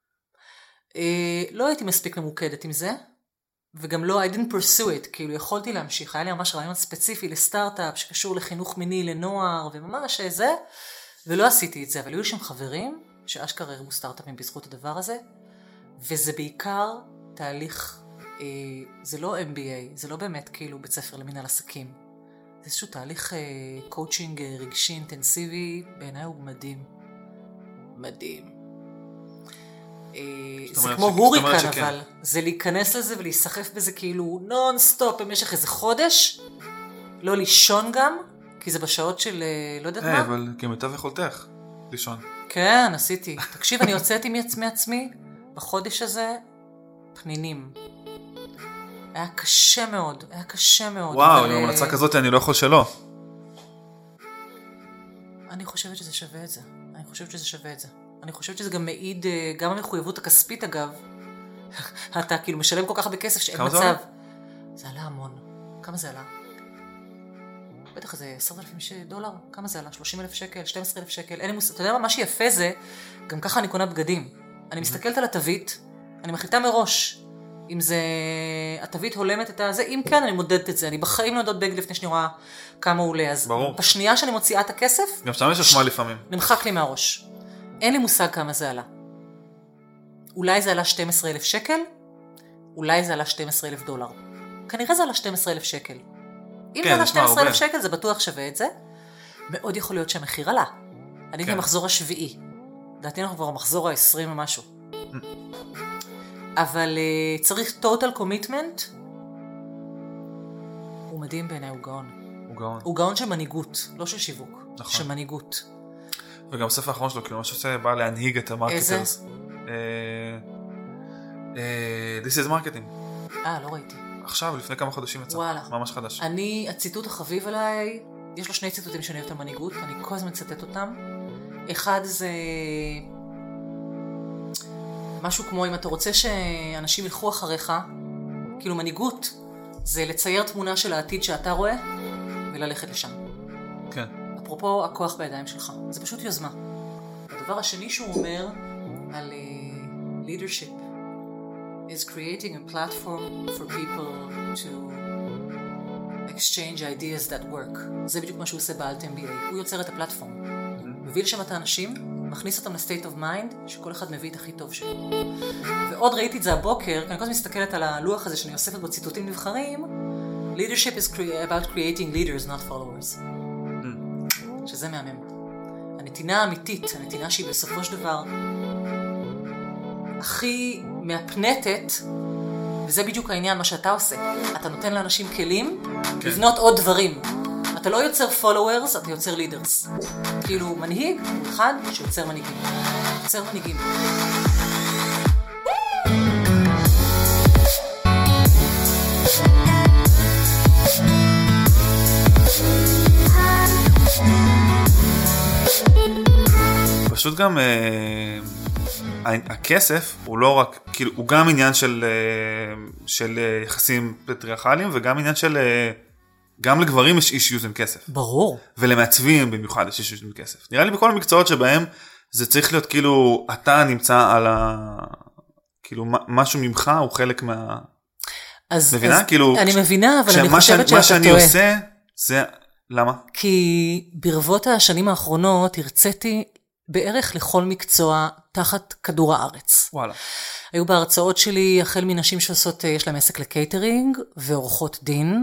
לא הייתי מספיק ממוקדת עם זה, וגם לא, I didn't pursue it, כאילו יכולתי להמשיך, היה לי ממש רעיון ספציפי לסטארט-אפ שקשור לחינוך מיני לנוער, וממש זה, ולא עשיתי את זה, אבל היו שם חברים שאשכרה הרמו סטארט-אפים בזכות הדבר הזה, וזה בעיקר תהליך, אה, זה לא אם בי איי, זה לא באמת כאילו בית ספר למנהל עסקים, זה איזשהו תהליך אה, קואוצ'ינג אה, רגשי אינטנסיבי, בעיניי הוא מדהים, מדהים. אה, זה כמו הוריקן, אבל זה להיכנס לזה ולהיסחף בזה כאילו נון סטופ במשך איזה חודש, לא לישון גם, כי זה בשעות של לא יודעת מה. אבל כמיטב יכולתך, לישון. כן, עשיתי. תקשיב, אני יוצאתי מעצמי בחודש הזה פנינים. היה קשה מאוד, היה קשה מאוד. וואו, עם המלצה כזאת אני לא יכול שלא. אני חושבת שזה שווה את זה. אני חושבת שזה שווה את זה. אני חושבת שזה גם מעיד, גם המחויבות הכספית אגב. אתה כאילו משלם כל כך הרבה כסף שאין מצב. זה עלה המון. כמה זה עלה? בטח זה עשרת אלפים דולר, כמה זה עלה? שלושים אלף שקל, שנים עשר אלף שקל, אין לי מושג. אתה יודע מה, מה שיפה זה, גם ככה אני קונה בגדים. אני מסתכלת על התווית, אני מחליטה מראש, אם זה, התווית הולמת את הזה, אם כן, אני מודדת את זה. אני בחיים לא יודעת בגד לפני שאני רואה כמה הוא עולה. אז ברור. בשנייה שאני מוציאה את הכסף, גם שם יש אשמה לפעמים. נמחק לי מהראש. אין לי מושג כמה זה עלה. אולי זה עלה שנים עשר אלף שקל, אולי זה עלה שנים עשר אלף דולר. כנראה זה עלה שנים עשר אלף שקל. אם זה עלה שנים עשר אלף שקל, זה בטוח שווה את זה. מאוד יכול להיות שהמחיר עלה. אני הייתי במחזור השביעי. דעתי אנחנו כבר במחזור ה-עשרים ומשהו. אבל צריך total commitment. הוא מדהים בעיניי, הוא גאון. הוא גאון. הוא גאון של מנהיגות, לא של שיווק. נכון. של מנהיגות. וגם הספר האחרון שלו, כאילו, משהו שבא להנהיג את המרקטרס. איזה? This is marketing. אה, לא ראיתי. עכשיו, לפני כמה חודשים יצא. וואלה. ממש חדש. אני, הציטוט החביב עליי, יש לו שני ציטוטים שאני אוהבת על מנהיגות, אני כל הזמן מצטט אותם. אחד זה משהו כמו, אם אתה רוצה שאנשים ילכו אחריך, כאילו מנהיגות, זה לצייר תמונה של העתיד שאתה רואה, וללכת לשם. כן. אפרופו הכוח בידיים שלך, זה פשוט יוזמה. הדבר השני שהוא אומר על uh, leadership is creating a platform for people to exchange ideas that work. זה בדיוק מה שהוא עושה ב-Alt אם בי איי. הוא יוצר את הפלטפורם. מביא לשם את האנשים, מכניס אותם ל-state of mind, שכל אחד מביא את הכי טוב שלו. ועוד ראיתי את זה הבוקר, כי אני כל הזמן מסתכלת על הלוח הזה שאני אוספת בו ציטוטים נבחרים, leadership is about creating leaders, not followers. שזה מהמם. הנתינה האמיתית, הנתינה שהיא בסופו של דבר הכי מהפנטת, וזה בדיוק העניין, מה שאתה עושה. אתה נותן לאנשים כלים, כן. לבנות עוד דברים. אתה לא יוצר followers, אתה יוצר leaders. כאילו מנהיג, אחד שיוצר מנהיגים. יוצר מנהיגים. פשוט גם אה, הכסף הוא לא רק, כאילו, הוא גם עניין של, אה, של יחסים פטריארכליים, וגם עניין של, אה, גם לגברים יש אישיוז עם כסף. ברור. ולמעצבים במיוחד יש אישיוז עם כסף. נראה לי בכל המקצועות שבהם זה צריך להיות כאילו, אתה נמצא על ה... כאילו, משהו ממך הוא חלק מה... אז, מבינה? אז כאילו... אני מבינה, אבל אני מה חושבת שאתה מה שאני טועה. עושה, זה... למה? כי ברבות השנים האחרונות הרציתי בערך לכל מקצוע תחת כדור הארץ. וואלה. היו בהרצאות שלי החל מנשים שעושות, יש להם עסק לקייטרינג, ועורכות דין,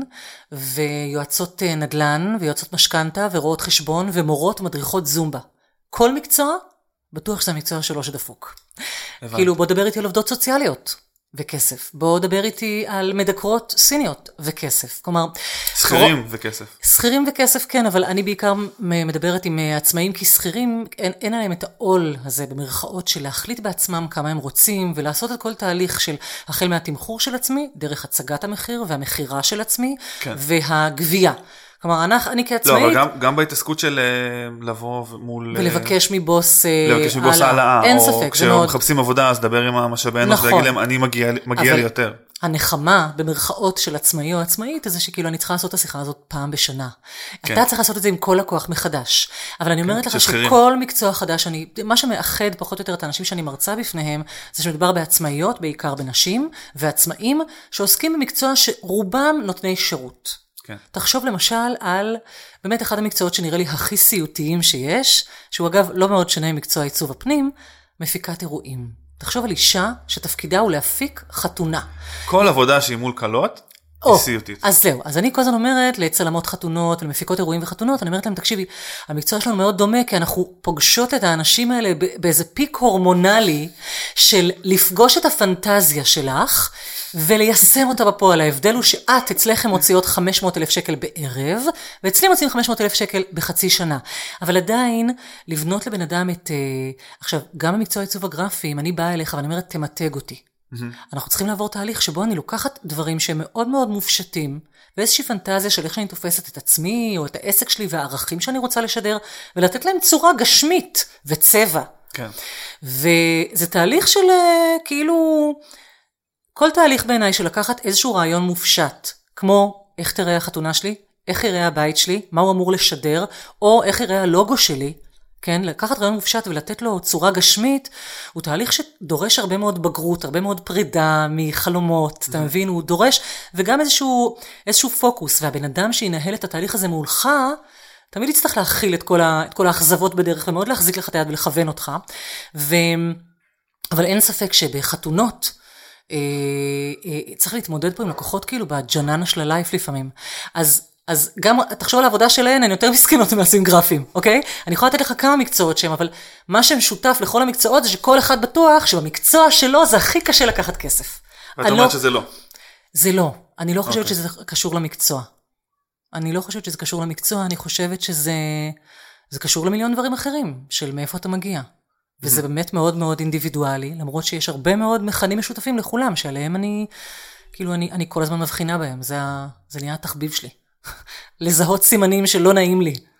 ויועצות נדל"ן, ויועצות משכנתה, ורואות חשבון, ומורות מדריכות זומבה. כל מקצוע, בטוח שזה המקצוע שלו שדפוק. הבנתי. כאילו, בוא דבר איתי על עובדות סוציאליות, וכסף. בוא דבר איתי על מדקרות סיניות, וכסף. כלומר... שכירים רוב... וכסף. שכירים וכסף, כן, אבל אני בעיקר מדברת עם עצמאים, כי שכירים, אין, אין עליהם את העול הזה, במרכאות של להחליט בעצמם כמה הם רוצים, ולעשות את כל תהליך של החל מהתמחור של עצמי, דרך הצגת המחיר, והמחירה של עצמי, כן. והגבייה. כלומר, אני, אני כעצמאית... לא, אבל גם, גם בהתעסקות של לבוא מול... ולבקש מבוס... לבקש מבוס העלאה. אין או ספק, כשהם מאוד... מחפשים עבודה, אז דבר עם המשאבי אנוש, נכון. ויגיד להם, אני מגיע, מגיע לי יותר. הנחמה במרכאות של עצמאי או עצמאית, זה שכאילו אני צריכה לעשות את השיחה הזאת פעם בשנה. כן. אתה צריך לעשות את זה עם כל הכוח מחדש. אבל אני אומרת כן, לך ששכירים. שכל מקצוע חדש, אני, מה שמאחד פחות או יותר את האנשים שאני מרצה בפניהם, זה שמדובר בעצמאיות, בעיקר בנשים, ועצמאים שעוסקים במקצוע שרובם נותני שירות. כן. תחשוב למשל על באמת אחד המקצועות שנראה לי הכי סיוטיים שיש, שהוא אגב לא מאוד שונה ממקצוע עיצוב הפנים, מפיקת אירועים. תחשוב על אישה שתפקידה הוא להפיק חתונה. כל עבודה שהיא מול קלות, היא סיוטית. אז זהו, אז אני כל הזמן אומרת לצלמות חתונות ולמפיקות אירועים וחתונות, אני אומרת להם, תקשיבי, המקצוע שלנו מאוד דומה, כי אנחנו פוגשות את האנשים האלה באיזה פיק הורמונלי של לפגוש את הפנטזיה שלך, וליישם אותה בפועל. ההבדל הוא שאת אצלכם מוציאות חמש מאות אלף שקל בערב, ואצלי מוציאים חמש מאות אלף שקל בחצי שנה. אבל עדיין, לבנות לבן אדם את... עכשיו, גם במקצוע עיצוב הגרפי, אם אני באה אליך ואני אומרת, תמתג אותי. Mm-hmm. אנחנו צריכים לעבור תהליך שבו אני לוקחת דברים שהם מאוד מאוד מופשטים, ואיזושהי פנטזיה של איך שאני תופסת את עצמי, או את העסק שלי והערכים שאני רוצה לשדר, ולתת להם צורה גשמית וצבע. כן. וזה תהליך של כאילו... כל תהליך בעיניי של לקחת איזשהו רעיון מופשט, כמו איך תראה החתונה שלי, איך יראה הבית שלי, מה הוא אמור לשדר, או איך יראה הלוגו שלי, כן? לקחת רעיון מופשט ולתת לו צורה גשמית, הוא תהליך שדורש הרבה מאוד בגרות, הרבה מאוד פרידה מחלומות, אתה מבין? הוא דורש, וגם איזשהו, איזשהו פוקוס, והבן אדם שינהל את התהליך הזה מולך, תמיד יצטרך להכיל את כל, ה, את כל האכזבות בדרך, ומאוד להחזיק לך את היד ולכוון אותך, ו... אבל אין ספק שבחתונות, צריך להתמודד פה עם לקוחות כאילו בג'ננה של הלייף לפעמים. אז, אז גם, תחשוב על העבודה שלהן, הן יותר מסכנות מעשים גרפיים, אוקיי? אני יכולה לתת לך כמה מקצועות שהם, אבל מה שמשותף לכל המקצועות זה שכל אחד בטוח שבמקצוע שלו זה הכי קשה לקחת כסף. ואת אומרת שזה לא. זה לא. אני לא חושבת שזה קשור למקצוע. אני לא חושבת שזה קשור למקצוע, אני חושבת שזה זה קשור למיליון דברים אחרים, של מאיפה אתה מגיע. וזה באמת מאוד מאוד אינדיבידואלי, למרות שיש הרבה מאוד מכנים משותפים לכולם, שעליהם אני, כאילו אני, אני כל הזמן מבחינה בהם, זה, זה נהיה התחביב שלי. לזהות סימנים שלא נעים לי.